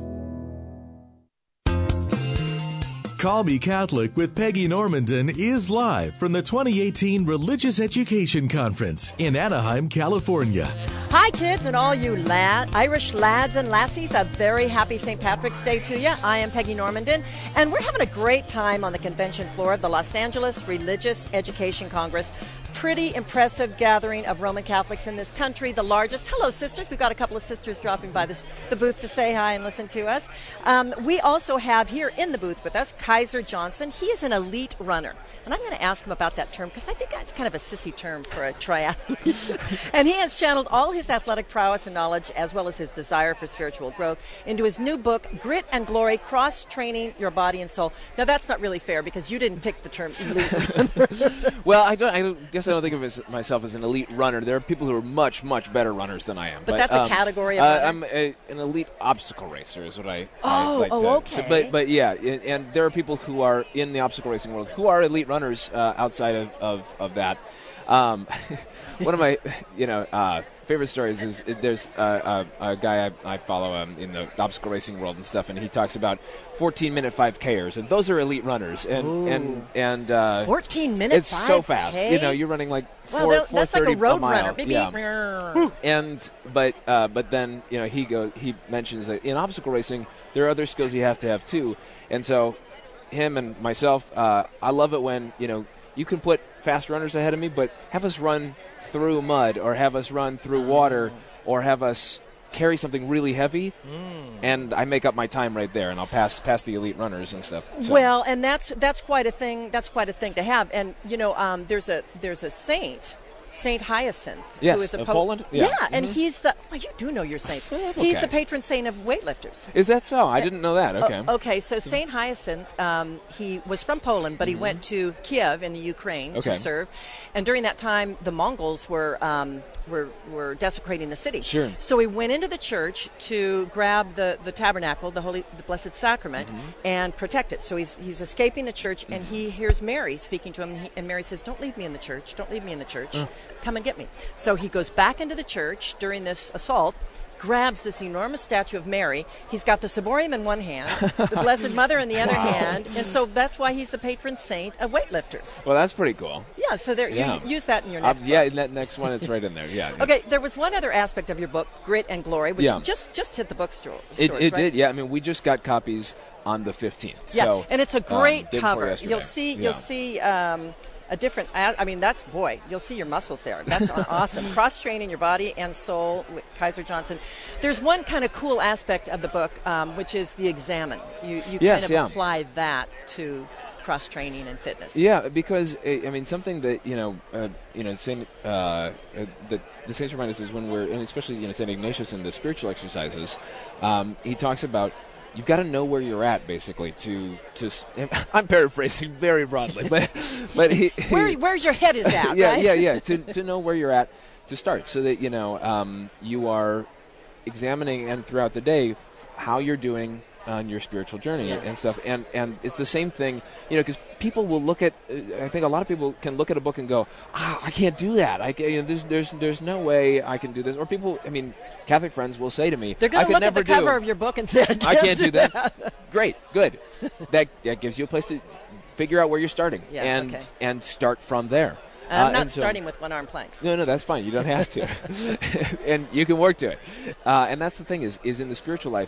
Call Me Catholic with Peggy Normandin is live from the twenty eighteen Religious Education Conference in Anaheim, California. Hi, kids, and all you lad, Irish lads and lassies, a very happy Saint Patrick's Day to you. I am Peggy Normandin, and we're having a great time on the convention floor of the Los Angeles Religious Education Congress. Pretty impressive gathering of Roman Catholics in this country, the largest. Hello, sisters. We've got a couple of sisters dropping by this, the booth to say hi and listen to us. Um, we also have here in the booth with us Kaiser Johnson. He is an elite runner, and I'm going to ask him about that term because I think that's kind of a sissy term for a triathlete. And he has channeled all his athletic prowess and knowledge, as well as his desire for spiritual growth, into his new book, Grit and Glory, Cross-Training Your Body and Soul. Now, that's not really fair because you didn't pick the term elite runner. Well, I don't. I guess I don't think of as, myself as an elite runner. There are people who are much, much better runners than I am. But, but that's um, a category of uh, runner? I'm a, an elite obstacle racer is what I, oh, I like oh, to okay. so, but, but yeah, and, and there are people who are in the obstacle racing world who are elite runners uh, outside of, of, of that. Um, one of my, you know, uh, favorite stories is uh, there's uh, a, a guy I, I follow um, in the obstacle racing world and stuff, and he talks about fourteen minute five Kers, and those are elite runners, and Ooh. and and uh, fourteen minutes. It's so fast, you know. You're running like four, well, four that's like thirty a road a mile. runner. Beep, yeah. beep. And but uh, but then you know he goes he mentions that in obstacle racing there are other skills you have to have too, and so him and myself, uh, I love it when you know you can put fast runners ahead of me, but have us run through mud or have us run through water or have us carry something really heavy, mm. and I make up my time right there, and I'll pass pass the elite runners and stuff. So. Well, and that's that's quite a thing. That's quite a thing to have. And you know, um, there's a there's a saint. Saint Hyacinth, yes, who is a of po- Poland. Yeah, yeah. and mm-hmm. he's the. Well, you do know your saint. Okay. He's the patron saint of weightlifters. Is that so? I didn't know that. Okay. Uh, okay, so Saint Hyacinth, um, he was from Poland, but he mm-hmm. went to Kiev in the Ukraine okay. to serve, and during that time, the Mongols were um, were were desecrating the city. Sure. So he went into the church to grab the, the tabernacle, the Holy, the Blessed Sacrament, mm-hmm. and protect it. So he's he's escaping the church, mm-hmm. and he hears Mary speaking to him, and, he, and Mary says, "Don't leave me in the church. Don't leave me in the church. Mm. Come and get me." So he goes back into the church during this assault, grabs this enormous statue of Mary. He's got the ciborium in one hand, the Blessed Mother in the other wow. hand, and so that's why he's the patron saint of weightlifters. Well, that's pretty cool. Yeah, so there, yeah. you use that in your next uh, book. Yeah, in that next one, it's right in there, yeah. Okay, there was one other aspect of your book, Grit and Glory, which yeah. just, just hit the bookstore. It, stores, it right? did, yeah. I mean, we just got copies on the fifteenth. Yeah, so, and it's a great um, cover. You'll see, yeah. you'll see... Um, A different, I mean, that's, boy, you'll see your muscles there. That's awesome. Cross-training your body and soul with Kaiser Johnson. There's one kind of cool aspect of the book, um, which is the examine. You, you yes, kind of yeah. apply that to cross-training and fitness. Yeah, because, I mean, something that, you know, uh, you know, Saint, uh, uh, the, the Saints remind us is when we're, and especially, you know, Saint Ignatius in the spiritual exercises, um, he talks about you've got to know where you're at, basically. To to, I'm paraphrasing very broadly, but but he, where he, where's your head is at? yeah, right? yeah, yeah. To to know where you're at to start, so that you know um, you are examining and throughout the day how you're doing on your spiritual journey yeah. and stuff. And and it's the same thing, you know, because people will look at. Uh, I think a lot of people can look at a book and go, "Ah, I can't do that. I can, you know, there's there's there's no way I can do this." Or people, I mean, Catholic friends will say to me, "They're going to look never at the cover do. of your book and say, I can't do that." that. Great, good. That that gives you a place to figure out where you're starting yeah, and okay. and start from there. I'm uh, not so, starting with one-arm planks. No, no, that's fine. You don't have to, and you can work to it. Uh, and that's the thing is, is in the spiritual life,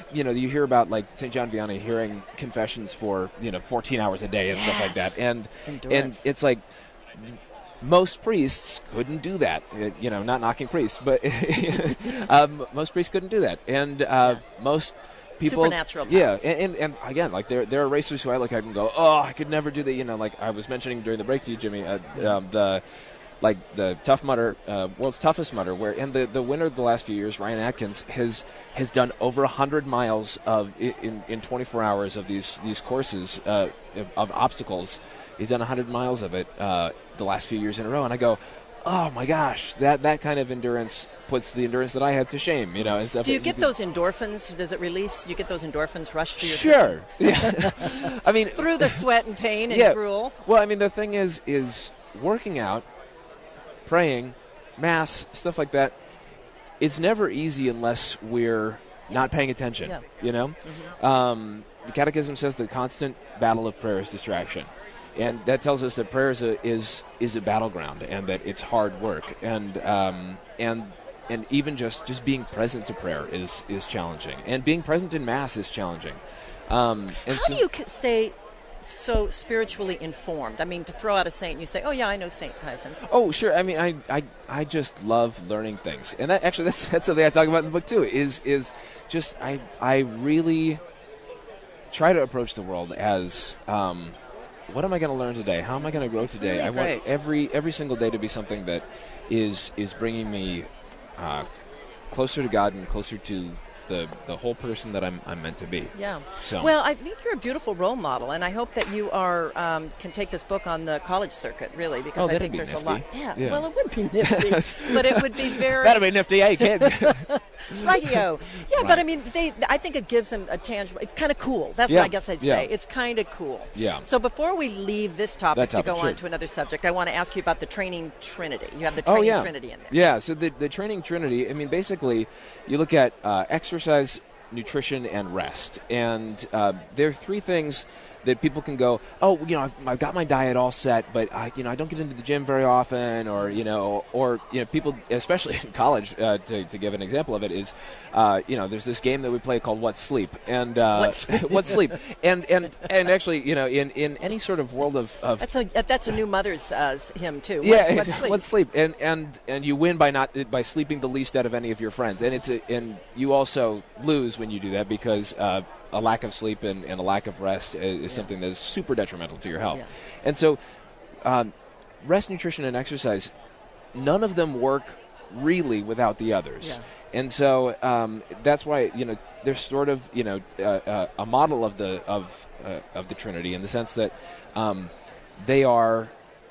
you know, you hear about like Saint John Vianney hearing confessions for you know fourteen hours a day and yes. stuff like that, and Endurance. and it's like most priests couldn't do that. It, you know, not knocking priests, but um, most priests couldn't do that, and uh, yeah. most. People, supernatural powers. Yeah, and, and, and again, like there there are racers who I look at and go, oh, I could never do that. You know, like I was mentioning during the break to you, Jimmy, uh, um, the like the Tough Mudder, uh, world's toughest mudder, where and the, the winner of the last few years, Ryan Atkins, has has done over a hundred miles of in in twenty-four hours of these these courses uh, of, of obstacles. He's done a hundred miles of it uh, the last few years in a row, and I go, oh my gosh, that that kind of endurance puts the endurance that I have to shame, you know. And stuff. Do you get those endorphins? Does it release? Do you get those endorphins rush through your Sure. system? Yeah. I mean, through the sweat and pain and yeah. gruel. Well, I mean, the thing is, is working out, praying, mass, stuff like that. It's never easy unless we're not paying attention. Yeah. You know, mm-hmm. um, the Catechism says the constant battle of prayer is distraction. And that tells us that prayer is a, is, is a battleground, and that it's hard work, and um, and and even just, just being present to prayer is, is challenging, and being present in Mass is challenging. Um, and How so do you c- stay so spiritually informed? I mean, to throw out a saint, and you say, "Oh yeah, I know Saint Hyacinth." Oh, sure. I mean, I, I, I just love learning things, and that actually that's that's something I talk about in the book too. Is is just I I really try to approach the world as. Um, What am I going to learn today? How am I going to grow today? Really I great. want every every single day to be something that is is bringing me uh, closer to God and closer to the the whole person that I'm I'm meant to be. Yeah. So. Well, I think you're a beautiful role model, and I hope that you are um, can take this book on the college circuit, really, because oh, I that'd think be there's nifty. a lot. Yeah, yeah. Well, it would be nifty, but it would be very. That'd be nifty, hey kid. Rightio. Yeah, Right. but I mean, they. I think it gives them a tangible. It's kind of cool. That's Yeah. what I guess I'd Yeah. say. It's kind of cool. Yeah. So before we leave this topic, That topic, to go sure. on to another subject, I want to ask you about the training trinity. You have the Oh, training yeah. trinity in there. Yeah, so the, the training trinity, I mean, basically, you look at uh, exercise, nutrition, and rest. And uh, there are three things that people can go, oh, you know, I've, I've got my diet all set, but I, you know, I don't get into the gym very often, or you know, or you know, people, especially in college, uh, to, to give an example of it, is, uh, you know, there's this game that we play called What's Sleep, and uh, What's Sleep, and and and actually, you know, in, in any sort of world of, of That's a that's a new mother's uh, hymn too. yeah, What's, what's sleep? What's sleep, and and and you win by not by sleeping the least out of any of your friends, and it's a, and you also lose when you do that because uh, a lack of sleep and, and a lack of rest is, is Yeah. something that is super detrimental to your health, Yeah. and so um, rest, nutrition, and exercise, none of them work really without the others. Yeah. And so um, that's why you know there's sort of you know uh, uh, a model of the of uh, of the Trinity in the sense that um, they are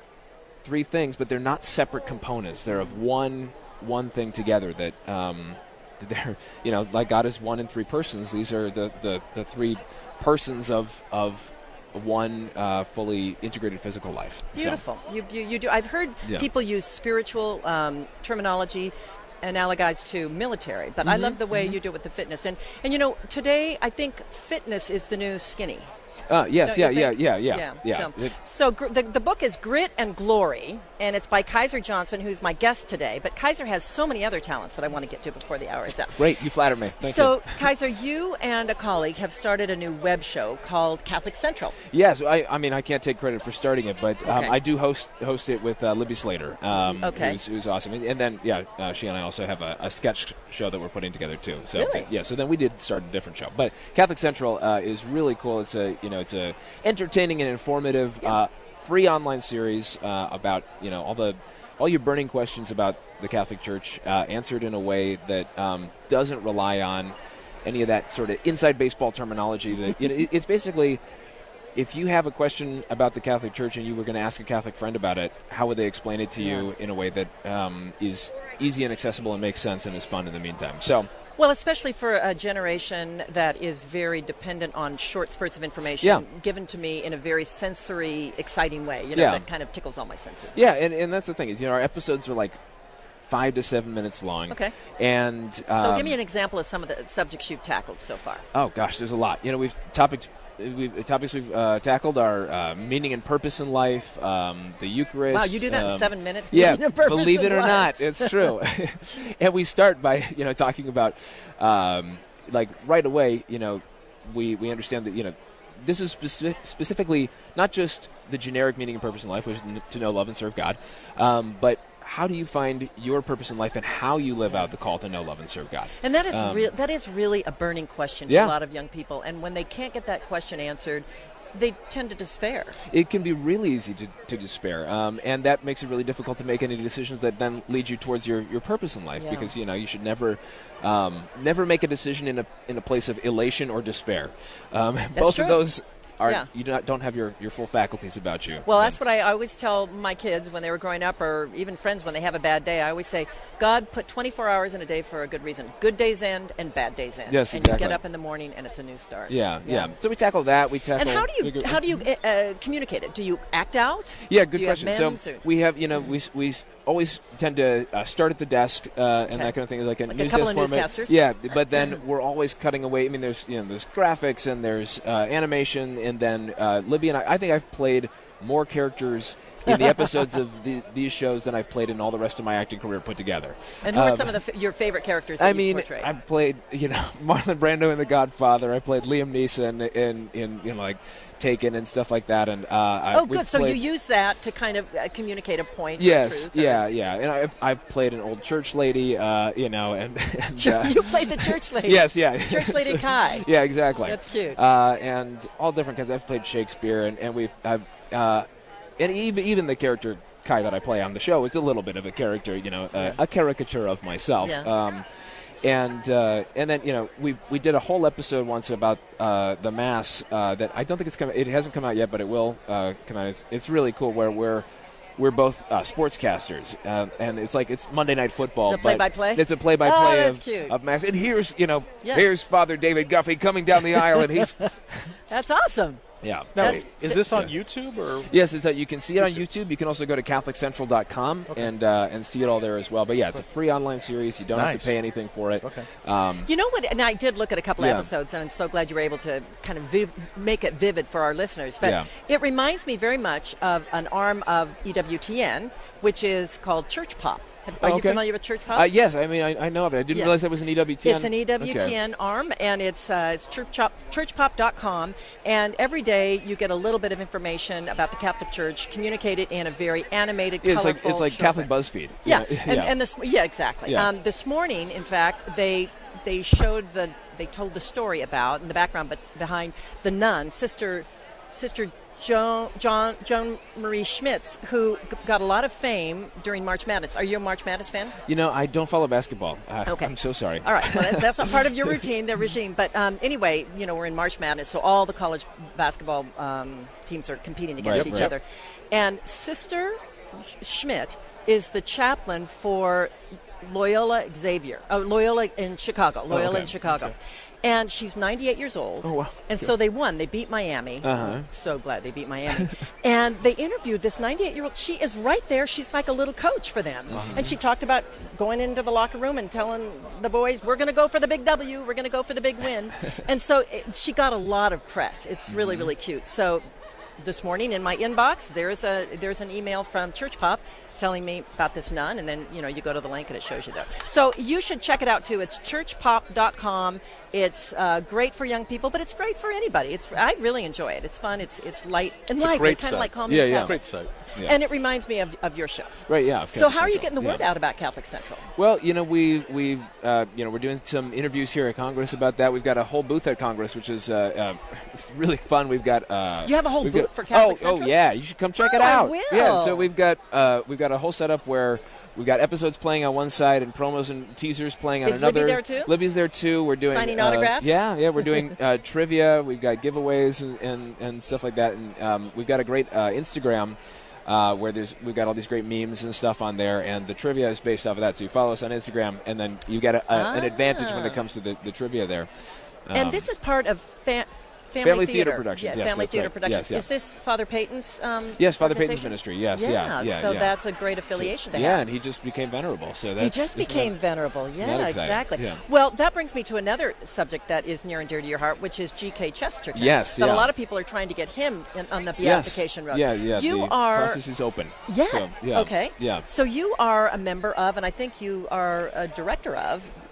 three things, but they're not separate components. They're of one one thing together. That um, they're you know like God is one in three persons. These are the, the, the three persons of of one uh, fully integrated physical life. Beautiful. So. You, you you do. I've heard Yeah. people use spiritual um, terminology analogized to military, but I Mhm, love the way mhm. you do it with the fitness. And and you know, today I think fitness is the new skinny. Uh, yes, Don't yeah, you yeah, think? yeah, yeah, yeah. yeah. So, It- so gr- the, the book is Grit and Glory, and it's by Kaiser Johnson, who's my guest today. But Kaiser has so many other talents that I want to get to before the hour is up. Great, you flatter me. Thank so, you. Kaiser, you and a colleague have started a new web show called Catholic Central. Yes, I, I mean I can't take credit for starting it, but um, Okay. I do host host it with uh, Libby Slater. Um, Okay. who's, who's awesome, and, and then yeah, uh, she and I also have a, a sketch show that we're putting together too. So Really? yeah, so then we did start a different show, but Catholic Central uh, is really cool. It's a you know it's a entertaining and informative uh, free online series uh, about you know all the all your burning questions about the Catholic Church, uh, answered in a way that um, doesn't rely on any of that sort of inside baseball terminology. That you know, it, it's basically, if you have a question about the Catholic Church and you were going to ask a Catholic friend about it, how would they explain it to you in a way that um, is easy and accessible and makes sense and is fun in the meantime? So. Well, especially for a generation that is very dependent on short spurts of information Yeah. given to me in a very sensory, exciting way. You know, Yeah. that kind of tickles all my senses. Yeah, and, and that's the thing is, you know, our episodes are like five to seven minutes long. Okay. And um, So give me an example of some of the subjects you've tackled so far. Oh gosh, there's a lot. You know, we've topics we've topics we've uh, tackled are uh, meaning and purpose in life, um, the Eucharist. Wow, you do that in um, seven minutes? Yeah, Meaning and purpose believe in it or life. not, it's true. And we start by you know talking about. Um, like right away, you know, we, we understand that, you know, this is specific, specifically not just the generic meaning and purpose in life, which is n- to know, love, and serve God, um, but how do you find your purpose in life and how you live out the call to know, love, and serve God? And that is um, real. That is really a burning question to yeah. a lot of young people. And when they can't get that question answered, they tend to despair. It can be really easy to, to despair, um, and that makes it really difficult to make any decisions that then lead you towards your, your purpose in life. Yeah. Because you know you should never um, never make a decision in a in a place of elation or despair. Um, both true. of those are Yeah. you do not, don't have your, your full faculties about you. Well, that's what I always tell my kids when they were growing up, or even friends when they have a bad day. I always say, God put twenty-four hours in a day for a good reason. Good days end and bad days end. Yes, and exactly. you get up in the morning and it's a new start. Yeah, yeah. So we tackle that. We tackle. And how do you bigger- how do you uh, communicate it? Do you act out? Yeah, good do you question. Have So memes or- we have, you know, we we always tend to uh, start at the desk uh, and Okay. that kind of thing, like a, Like a news couple desk of format. newscasters? Yeah, but then we're always cutting away. I mean, there's you know, there's graphics and there's uh, animation, and then uh, Libby and I. I think I've played more characters in the episodes of the, these shows than I've played in all the rest of my acting career put together. And who are Um, some of the f- your favorite characters that I you mean, portray? I've played, you know, Marlon Brando in The Godfather. I played Liam Neeson in, in, you know, like Taken and stuff like that. And uh, I, oh, we've good. So played- you use that to kind of uh, communicate a point. Yes, Or truth or- yeah, yeah. And I've, I've played an old church lady, uh, you know, and, and uh, you played the church lady. yes, yeah, Church lady Kai. Yeah, exactly. That's cute. Uh, and all different kinds. I've played Shakespeare, and and we've, I've, uh, and even even the character Kai that I play on the show is a little bit of a character, you know, uh, a caricature of myself. Yeah. Um, and uh, and then you know we we did a whole episode once about uh, the Mass uh, that I don't think it's come it hasn't come out yet, but it will uh, come out. It's it's really cool where we're we're both uh, sportscasters, uh, and it's like it's Monday Night Football. The but play-by-play? It's a play-by-play Oh, that's of, cute. of Mass. And here's you know Yeah. here's Father David Guffey coming down the aisle, and he's That's awesome. yeah. Now, That's- is this on Yeah. YouTube or? Yes, it's that you can see it on YouTube. You can also go to Catholic Central dot com and uh, and see it all there as well. But yeah, it's a free online series. You don't have Nice. to pay anything for it. Okay. Um, You know what? And I did look at a couple of Yeah. episodes, and I'm so glad you were able to kind of viv- make it vivid for our listeners. But Yeah. it reminds me very much of an arm of E W T N, which is called Church Pop. Have, are Oh, you okay. familiar with Church Pop? uh, yes, I mean I, I know of it. I didn't Yeah. realize that was an E W T N. It's an E W T N Okay. arm, and it's uh, it's church pop, church pop dot com. And every day you get a little bit of information about the Catholic Church, communicated in a very animated, Yeah, it's like colorful. it's like show Catholic form. BuzzFeed. Yeah, You know? and, yeah. and this yeah exactly. Yeah. Um, this morning, in fact, they they showed the they told the story about in the background, but behind the nun, Sister Sister Joan John Joan Marie Schmitz, who g- got a lot of fame during March Madness. Are you a March Madness fan? You know, I don't follow basketball. Uh, Okay. I'm so sorry. All right, well, that's, that's not part of your routine, the regime. But um, anyway, you know, we're in March Madness, so all the college basketball um, teams are competing against Right, each right. other. And Sister Sch- Schmidt is the chaplain for Loyola Xavier, oh, Loyola in Chicago, Loyola okay. in Chicago. And she's ninety-eight years old. Oh, wow. And so they won. They beat Miami. Uh-huh. So glad they beat Miami. And they interviewed this ninety-eight-year-old. She is right there. She's like a little coach for them. Uh-huh. And she talked about going into the locker room and telling the boys, we're going to go for the big W. We're going to go for the big win. And so it, she got a lot of press. It's really, Mm-hmm. really cute. So this morning in my inbox, there's a there's an email from Church Pop telling me about this nun, and then you know you go to the link and it shows you there. So you should check it out too. It's church pop dot com. It's uh, great for young people, but it's great for anybody. It's I really enjoy it. It's fun. It's it's light and It's a lively, great kind site. of like Call Me Yeah, yeah. Catholic. Great site. Yeah. And it reminds me of, of your show. Right, yeah. of So Catholic how are you Central. getting the word Yeah. out about Catholic Central? Well, you know, we we uh, you know we're doing some interviews here at Congress about that. We've got a whole booth at Congress, which is uh, uh, really fun. We've got uh, You have a whole we've booth got- for Catholic oh, Central? Oh, yeah, you should come check Oh, it I out. will. Yeah, so we've got uh, we've got a whole setup where we've got episodes playing on one side and promos and teasers playing on Is Libby another. there, too? Libby's there too. We're doing Signing uh, autographs? Yeah, yeah, we're doing uh, trivia. We've got giveaways and, and, and stuff like that, and um, we've got a great uh, Instagram. Uh, where there's we've got all these great memes and stuff on there, and the trivia is based off of that. So you follow us on Instagram, and then you get a, a, an advantage when it comes to the, the trivia there. And Um, this is part of fa- Family, Family Theater Productions, Yeah, yes, Family that's Theater right. Productions. Yes, yeah. Is this Father Peyton's? Um, Yes, Father Peyton's organization? ministry. Yes, yeah, yeah, So yeah. that's a great affiliation to yeah, have. and he just became venerable. So He that's just isn't became that- venerable. isn't Yeah, that exciting? exactly. Yeah. Well, that brings me to another subject that is near and dear to your heart, which is G K Chesterton. Yes, That yeah. a lot of people are trying to get him in, on the Yes. beatification road. Yeah, yeah. You the are. process is open. Yeah. So, yeah. Okay. Yeah. So you are a member of, and I think you are a director of,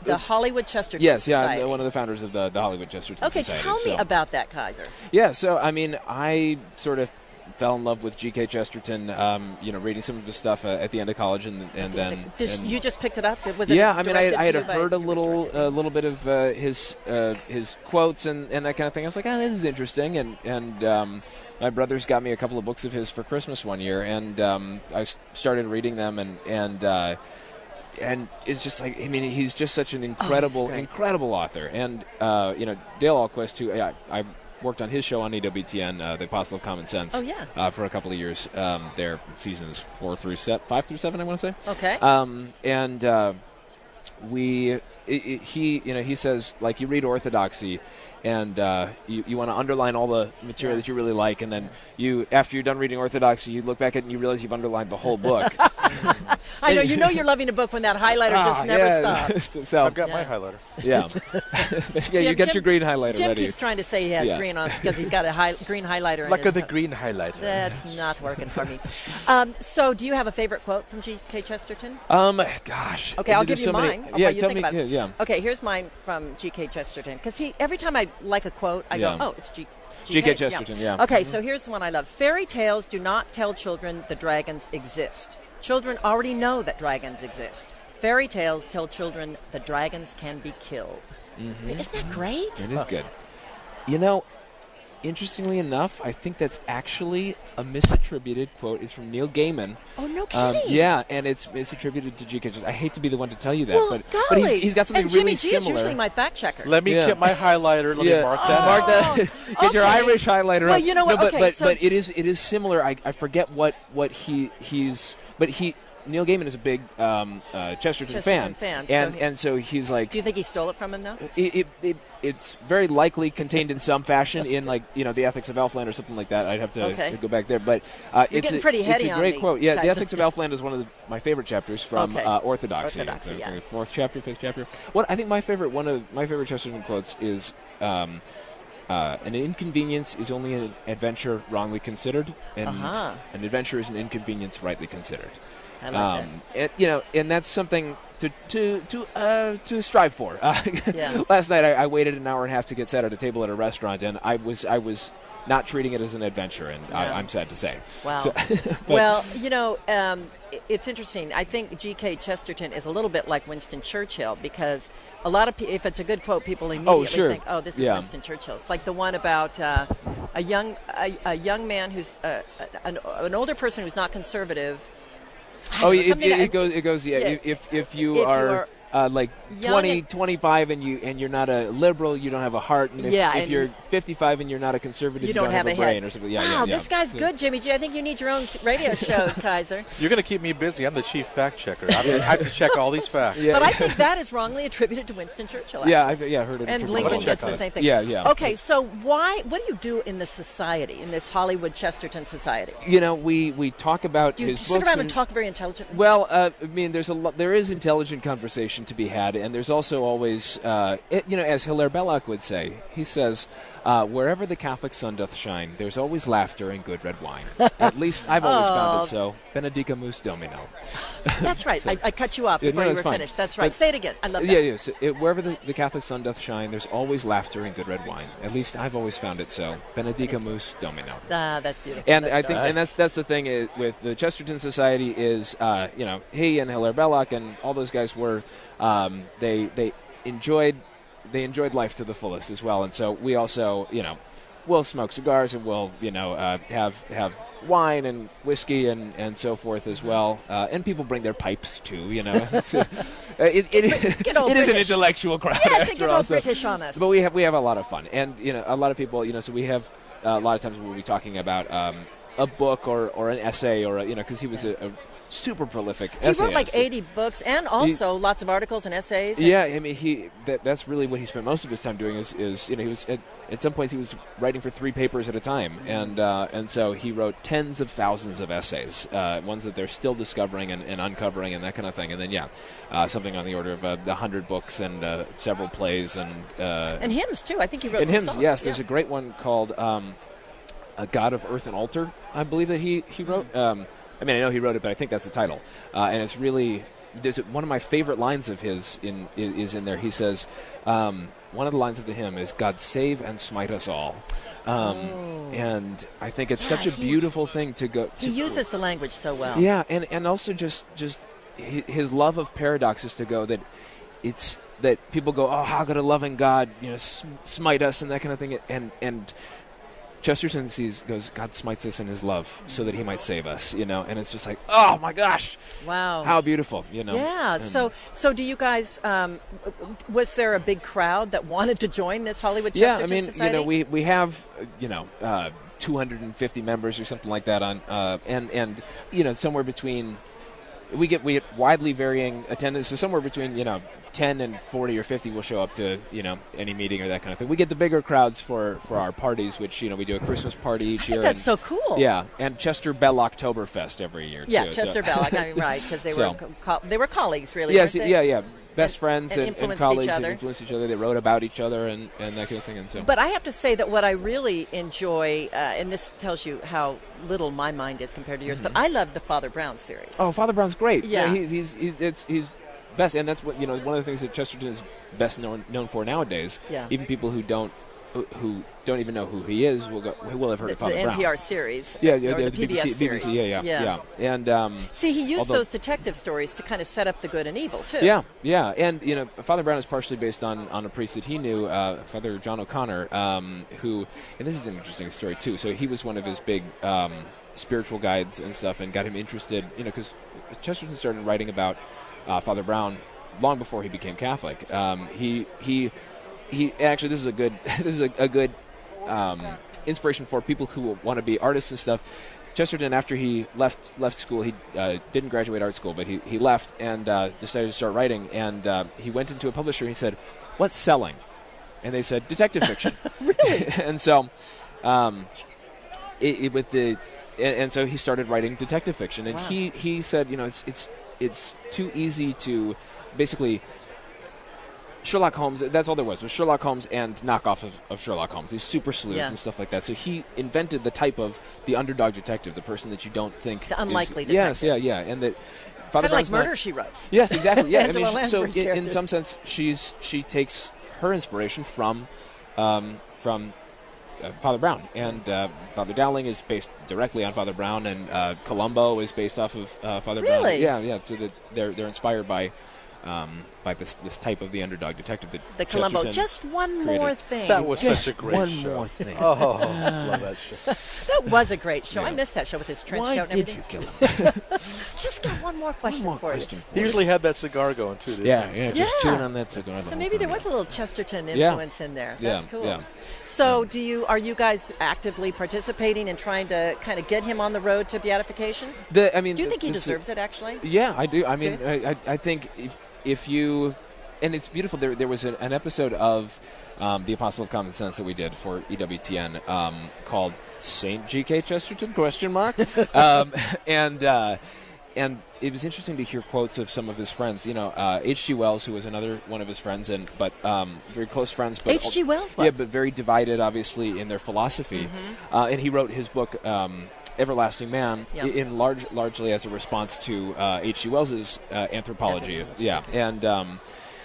the Hollywood Chesterton yes, Society. yeah, I'm one of the founders of the, the Hollywood Chesterton okay, Society. tell me so. about that, Kaiser. Yeah, so, I mean, I sort of fell in love with G K. Chesterton, um, you know, reading some of his stuff uh, at the end of college, and, and then... Did and you just picked it up? Was it yeah, I mean, I, I had to heard a little a little bit of uh, his uh, his quotes and, and that kind of thing. I was like, oh, this is interesting, and, and um, my brothers got me a couple of books of his for Christmas one year, and um, I s- started reading them, and... and uh, And it's just like, I mean, he's just such an incredible, oh, incredible author. And, uh, you know, Dale Ahlquist, who I, I worked on his show on E W T N, uh, The Apostle of Common Sense, oh, yeah. uh, for a couple of years. Um, their seasons four through se- five through seven, I want to say. Okay. Um, and uh, we, it, it, he, you know, he says, like, you read Orthodoxy, and uh, you, you want to underline all the material yeah. that you really like, and then you, after you're done reading Orthodoxy, you look back at it and you realize you've underlined the whole book. I know, you know you're loving a book when that highlighter ah, just never yeah. stops. so, I've got yeah. my highlighter. Yeah. yeah, Jim, you get Jim, your green highlighter Jim ready. keeps trying to say he has yeah. green on because he's got a high, green highlighter in Look his at the book. green highlighter. That's not working for me. Um, so, do you have a favorite quote from G K. Chesterton? Um, gosh. Okay, I'll give so you many, mine. I'll yeah, let you tell think me. about it. Yeah, yeah. Okay, here's mine from G K. Chesterton. Because he, every time I like a quote, I Yeah. go, oh, it's G. G K. Chesterton, yeah. Okay, Mm-hmm. so here's the one I love. Fairy tales do not tell children the dragons exist. Children already know that dragons exist. Fairy tales tell children the dragons can be killed. Mm-hmm. Isn't that great? It is good. You know, interestingly enough, I think that's actually a misattributed quote. It's from Neil Gaiman. Oh, no Um, kidding. yeah, and it's misattributed to G K. I hate to be the one to tell you that, Well, but, golly. but he's, he's got something and Jimmy really G similar. is usually my fact checker. Let me Yeah. get my highlighter. Let yeah. me mark that Mark out. that. Get your okay. Irish highlighter. Well, up. you know what? No, but, Okay, but, so but j- it is it is similar. I, I forget what, what he he's but he Neil Gaiman is a big um, uh, Chesterton, Chesterton fan, fan, and so he- and so he's like. Do you think he stole it from him, though? It, it, it it's very likely contained in some fashion in like you know the Ethics of Elfland or something like that. I'd have to, Okay. to go back there, but uh, You're it's getting a, pretty it's heady a on great me, quote. Yeah, the Kaiser. Ethics of Elfland is one of the, my favorite chapters from Okay. uh, Orthodoxy. Orthodoxy, So, yeah. the fourth chapter, fifth chapter. What I think my favorite one of my favorite Chesterton quotes is. Um, Uh, an inconvenience is only an adventure wrongly considered, and Uh-huh. an adventure is an inconvenience rightly considered. I like um, and, you know, and that's something to to to uh, to strive for. Uh, Yeah. Last night, I, I waited an hour and a half to get sat at a table at a restaurant, and I was I was not treating it as an adventure, and Yeah. I, I'm sad to say. Wow. So- but- Well, you know, um, i- it's interesting. I think G K. Chesterton is a little bit like Winston Churchill because a lot of pe- if it's a good quote, people immediately sure. think, "Oh, this is Yeah. Winston Churchill." It's like the one about uh, a young a, a young man who's uh, an, an older person who's not conservative. I Oh, don't know, it, it, something I- it goes. It goes. Yeah. Yeah. If if you If you are, are uh, like young twenty, and- twenty-five, and you and you're not a liberal, you don't have a heart. And if, Yeah, if and you're fifty-five and you're not a conservative, you don't, have, a a brain head. or something. Yeah, wow, yeah, yeah. this guy's So- good, Jimmy G. I think you need your own t- radio show, Kaiser. You're going to keep me busy. I'm the chief fact checker. I have to check all these facts. Yeah. But I think that is wrongly attributed to Winston Churchill. Yeah, actually. I've yeah heard it. And attributed Lincoln to gets Lincoln. the same thing. Yeah, yeah. Okay, so why? What do you do in the society, in this Hollywood Chesterton Society? You know, we, we talk about Do you his sit books around and and- talk very intelligently? Well, uh, I mean, there's a lo- there is intelligent conversation to be had, and there's also always, uh, it, you know, as Hilaire Belloc would say, he says, uh, "Wherever the Catholic sun doth shine, there's always laughter and good red wine." At least I've always found Oh. it so. Benedicamus Domino. That's right. So- I, I cut you off Yeah, before no, you that's were fine. finished. That's right. But- Say it again. I love that. Yeah, yes. It, wherever the, the Catholic sun doth shine, there's always laughter and good red wine. At least I've always found it so. Benedicamus Domino. Ah, that's beautiful. And That's I think, nice. and that's that's the thing is, with the Chesterton Society is, uh, you know, he and Hilaire Belloc and all those guys were, um, they they enjoyed they enjoyed life to the fullest as well, and so we also, you know, we'll smoke cigars and we'll, you know, uh, have have wine and whiskey and, and so forth as well, uh, and people bring their pipes too, you know. It's, uh, it it, Get all it is an British. intellectual crowd. Yes, after get all, all so- British on us. But we have we have a lot of fun, and you know, a lot of people, you know, so we have uh, a lot of times we'll be talking about um, a book or, or an essay or a, you know, because he was a, a super prolific He wrote like essayist. eighty books and also lots of articles and essays. and- Yeah, I mean, he that, that's really what he spent most of his time doing. Is, is you know, he was at, at some points he was writing for three papers at a time, and uh, and so he wrote tens of thousands of essays, uh, ones that they're still discovering and, and uncovering and that kind of thing. And then yeah, uh, something on the order of uh, a hundred books and uh, several plays and uh, And hymns, too. I think he wrote and some hymns. songs. Yes, there's Yeah. a great one called um, "A God of Earth and Altar." I believe that he he wrote. Um, I mean, I know he wrote it, but I think that's the title, uh, and it's really, there's one of my favorite lines of his in is in there. He says, um, one of the lines of the hymn is, "God save and smite us all." Um, oh. And I think it's Yeah, such a he- beautiful thing to go. He to, uses the language so well. Yeah, and, and also just just hi- his love of paradox is to go that it's that people go, oh, how could a loving God, you know, sm- smite us and that kind of thing, and and Chesterton sees goes, God smites us in His love so that He might save us, you know, and it's just like, oh my gosh, wow, how beautiful, you know. Yeah. And So, so do you guys? Um, was there a big crowd that wanted to join this Hollywood yeah, Chesterton I mean, Society? you know, we we have, uh, you know, uh, two hundred fifty members or something like that on, uh, and and you know, somewhere between. We get we get widely varying attendance, so somewhere between you know ten and forty or fifty will show up to you know any meeting or that kind of thing. We get the bigger crowds for, for our parties, which you know we do a Christmas party each I think year. that's and, so cool. Yeah, and Chester Bell Oktoberfest every year. Yeah, too, Chester so. Bell. I mean, right, because they So. were co- co- they were colleagues, really. Yes, weren't they? yeah, yeah. Best And- friends and and, and influenced colleagues each and other. influenced each other. They wrote about each other and, and that kind of thing. And so. But I have to say that what I really enjoy, uh, and this tells you how little my mind is compared to yours, Mm-hmm. but I love the Father Brown series. Oh, Father Brown's great. Yeah. he's he's he's it's, he's best, and that's what you know. One of the things that Chesterton is best known known for nowadays. Yeah. Even people who don't who, who don't even know who he is will go. Who will have heard the, of Father the Brown? N P R series. Yeah, yeah, or yeah, the P B S B B C, series. B B C, yeah, yeah, yeah. yeah. And um, See, he used although- those detective stories to kind of set up the good and evil too. Yeah, yeah, and you know, Father Brown is partially based on, on a priest that he knew, uh, Father John O'Connor, um, who, and this is an interesting story too. So he was one of his big um, spiritual guides and stuff, and got him interested. You know, because Chesterton started writing about uh, Father Brown long before he became Catholic. Um, he he he. Actually, this is a good this is a, a good um, inspiration for people who want to be artists and stuff. Chesterton, after he left left school, he uh, didn't graduate art school, but he, he left and uh, decided to start writing. And uh, he went into a publisher and he said, "What's selling?" And they said, "Detective fiction." Really? And so, um, it, it, with the and, and so he started writing detective fiction. And Wow. he, he said, you know, it's it's it's too easy to basically. Sherlock Holmes, that's all there was, was Sherlock Holmes and knockoff of, of Sherlock Holmes, these super sleuths Yeah. and stuff like that. So he invented the type of the underdog detective, the person that you don't think... The unlikely is, detective. Yes, yeah, yeah. And that Kind Father of like Brown's Murder, not, She Wrote. Yes, exactly. Yeah, I Angela mean, she- so Lansbury's in, in character. some sense, she's she takes her inspiration from um, from uh, Father Brown, and uh, Father Dowling is based directly on Father Brown, and uh, Columbo is based off of uh, Father Brown. Really? Yeah, yeah. So that they're they're inspired by um, by this this type of the underdog detective that The Columbo. Chesterton Just one created. more thing. That was Just such a great one show. more thing. Oh, love that show. That was a great show. I Yeah. missed that show with his trench Why coat and did you everything. kill him? Just got one more question more for question you. He usually had that cigar going too. Didn't Yeah, he? yeah, just Yeah. chewing on that cigar. the So whole maybe there time, was a little Chesterton Yeah. influence in there. Yeah, That's cool. yeah. So, do you are you guys actively participating in trying to kind of get him on the road to beatification? The, I mean, Do you the- think he it's a- deserves it? Actually, Yeah, I do. I mean, Do I, I, I think if if you, and it's beautiful. There there was an, an episode of um, the Apostle of Common Sense that we did for E W T N um, called Saint G K Chesterton question mark, um, and. Uh, And it was interesting to hear quotes of some of his friends. You know, uh, H G Wells, who was another one of his friends, and but um, very close friends. But H G Wells was? yeah, but very divided, obviously, in their philosophy. Mm-hmm. Uh, and he wrote his book, um, Everlasting Man, Yeah. i- in large, largely as a response to uh, H G Wells's uh, anthropology. Yeah, and um,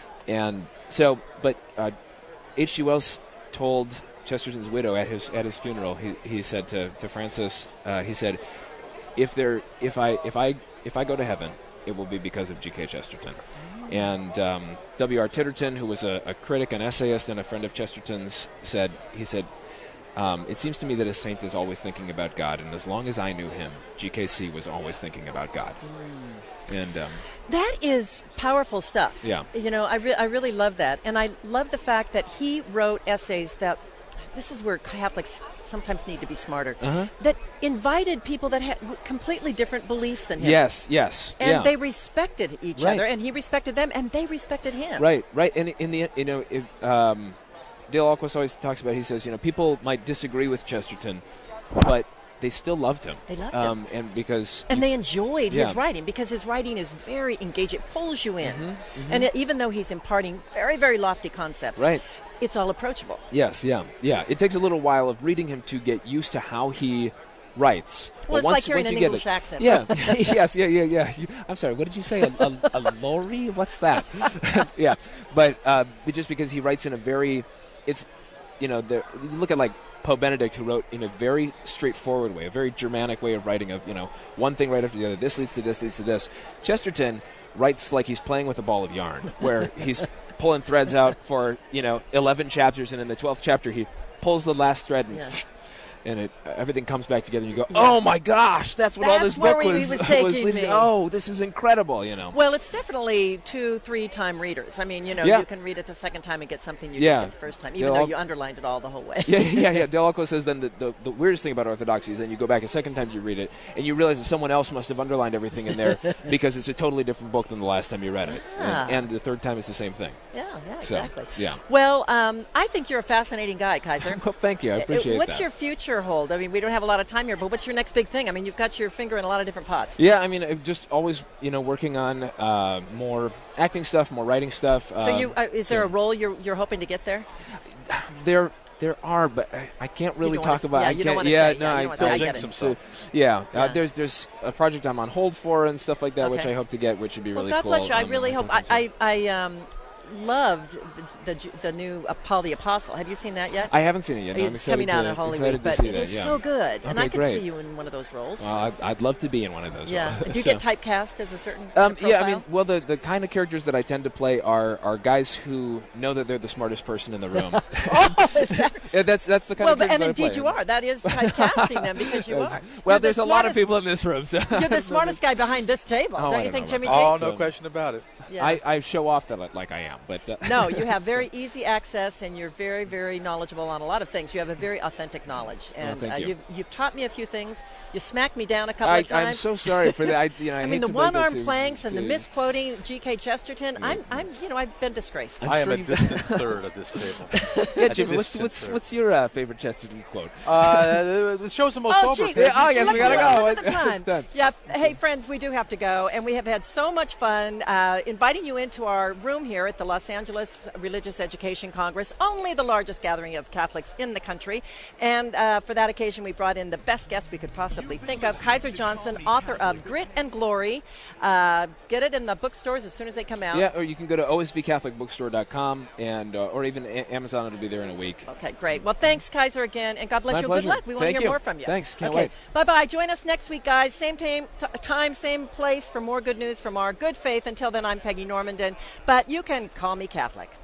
and so, but uh, H G Wells told Chesterton's widow at his at his funeral. He he said to to Francis, uh, he said, if there if I if I if I go to heaven, it will be because of G K Chesterton. And um, W R Titterton, who was a, a critic, an essayist, and a friend of Chesterton's, said he said, um, "It seems to me that a saint is always thinking about God, and as long as I knew him, G K C was always thinking about God." And um, that is powerful stuff. Yeah. You know, I re- I really love that, and I love the fact that he wrote essays that. This is where Catholics sometimes need to be smarter. Uh-huh. That invited people that had w- completely different beliefs than him. yes, yes, And yeah. they respected each Right. other, and he respected them, and they respected him. Right, right. And in the you know, it, um, Dale Alquist always talks about. He says, you know, people might disagree with Chesterton, but they still loved him. They loved um, and because And they enjoyed Yeah. his writing because his writing is very engaging. It pulls you in. Mm-hmm, And it, even though he's imparting very, very lofty concepts, Right. it's all approachable. yes, yeah, yeah. It takes a little while of reading him to get used to how he writes. Well, it's once, like hearing once an you get English it, accent. Yeah, yes, yeah, yeah, yeah. You, I'm sorry, what did you say? A, a, a lorry? What's that? Yeah, but uh, just because he writes in a very, it's, you know, the, you look at like Pope Benedict, who wrote in a very straightforward way, a very Germanic way of writing of, you know, one thing right after the other. This leads to this, leads to this. Chesterton writes like he's playing with a ball of yarn, where he's pulling threads out for, you know, eleven chapters, and in the twelfth chapter he pulls the last thread and, yeah. and it everything comes back together, and you go, yeah. oh my gosh, that's what that's all this where book we, was. was taking was me. Oh, this is incredible, you know. Well, it's definitely two, three-time readers. I mean, you know, yeah. you can read it the second time and get something you yeah. didn't get the first time, even Del- though you underlined it all the whole way. yeah, yeah, yeah. Del Alco says then the, the, the weirdest thing about orthodoxy is then you go back a second time you read it, and you realize that someone else must have underlined everything in there because it's a totally different book than the last time you read it. Yeah. And, and the third time it's the same thing. Yeah, yeah, so, exactly. Yeah. Well, um, I think you're a fascinating guy, Kaiser. Well, thank you. I appreciate What's that. your future hold? I mean, we don't have a lot of time here, but what's your next big thing? I mean, you've got your finger in a lot of different pots. Yeah, I mean, I'm just always, you know, working on uh, more acting stuff, more writing stuff. So, um, you uh, is there a role you're you're hoping to get there? There, there are, but I, I can't really talk wanna, about. Yeah, I you can't, don't want to yeah, say. no, yeah, I, you don't I, I get some it. stuff. Yeah, yeah. Uh, there's there's a project I'm on hold for and stuff like that, okay. which I hope to get, which would be well, really God cool. bless you. I um, really hope. I I, I um. loved the, the the new uh, Paul the Apostle. Have you seen that yet? I haven't seen it yet. No, it's coming out in Holy Week, but it that, is yeah. so good, okay, and I could great. see you in one of those roles. Well, I'd, I'd love to be in one of those yeah. roles. Do you so. get typecast as a certain um, profile? Yeah, I mean, well, the, the kind of characters that I tend to play are, are guys who know that they're the smartest person in the room. oh, is that? yeah, that's that's the kind well, of characters and that indeed I play. you are. That is typecasting them because you are. Well, you're there's the a lot of smartest, people in this room. So you're the smartest guy behind this table. Oh, don't you I think, know Jimmy G? Oh, no question about it. Yeah. I, I show off that like I am, but uh, no, you have very easy access, and you're very, very knowledgeable on a lot of things. You have a very authentic knowledge, and oh, thank uh, you. you've, you've taught me a few things. You smacked me down a couple I, of times. I'm so sorry for that. I, you know, I, I hate mean, the to break one-arm to, planks to, and the misquoting G K. Chesterton. Yeah. I'm, I'm, you know, I've been disgraced. I'm I am sure a distant third of this table. yeah, Jimmy, what's what's third. what's your uh, favorite Chesterton quote? Uh, the show's the most oh, sober. Gee, yeah, oh, yes, we gotta go. Look at the time. Done. Yeah. Hey, friends, we do have to go, and we have had so much fun uh, inviting you into our room here at the Los Angeles Religious Education Congress, only the largest gathering of Catholics in the country. And uh, for that occasion, we brought in the best guest we could possibly think of, Kaiser Johnson, author of Grit and Glory. Uh, get it in the bookstores as soon as they come out. Yeah, or you can go to O S B Catholic Bookstore dot com, and uh, or even a- Amazon. It'll be there in a week. Okay, great. Well, thanks, Kaiser, again, and God bless My you. pleasure. Good luck. We want Thank to hear you. more from you. Thanks. Can't okay. wait. Bye-bye. Join us next week, guys. Same time, t- time, same place for more good news from our good faith. Until then, I'm Peggy Normandin, but you can call me Catholic.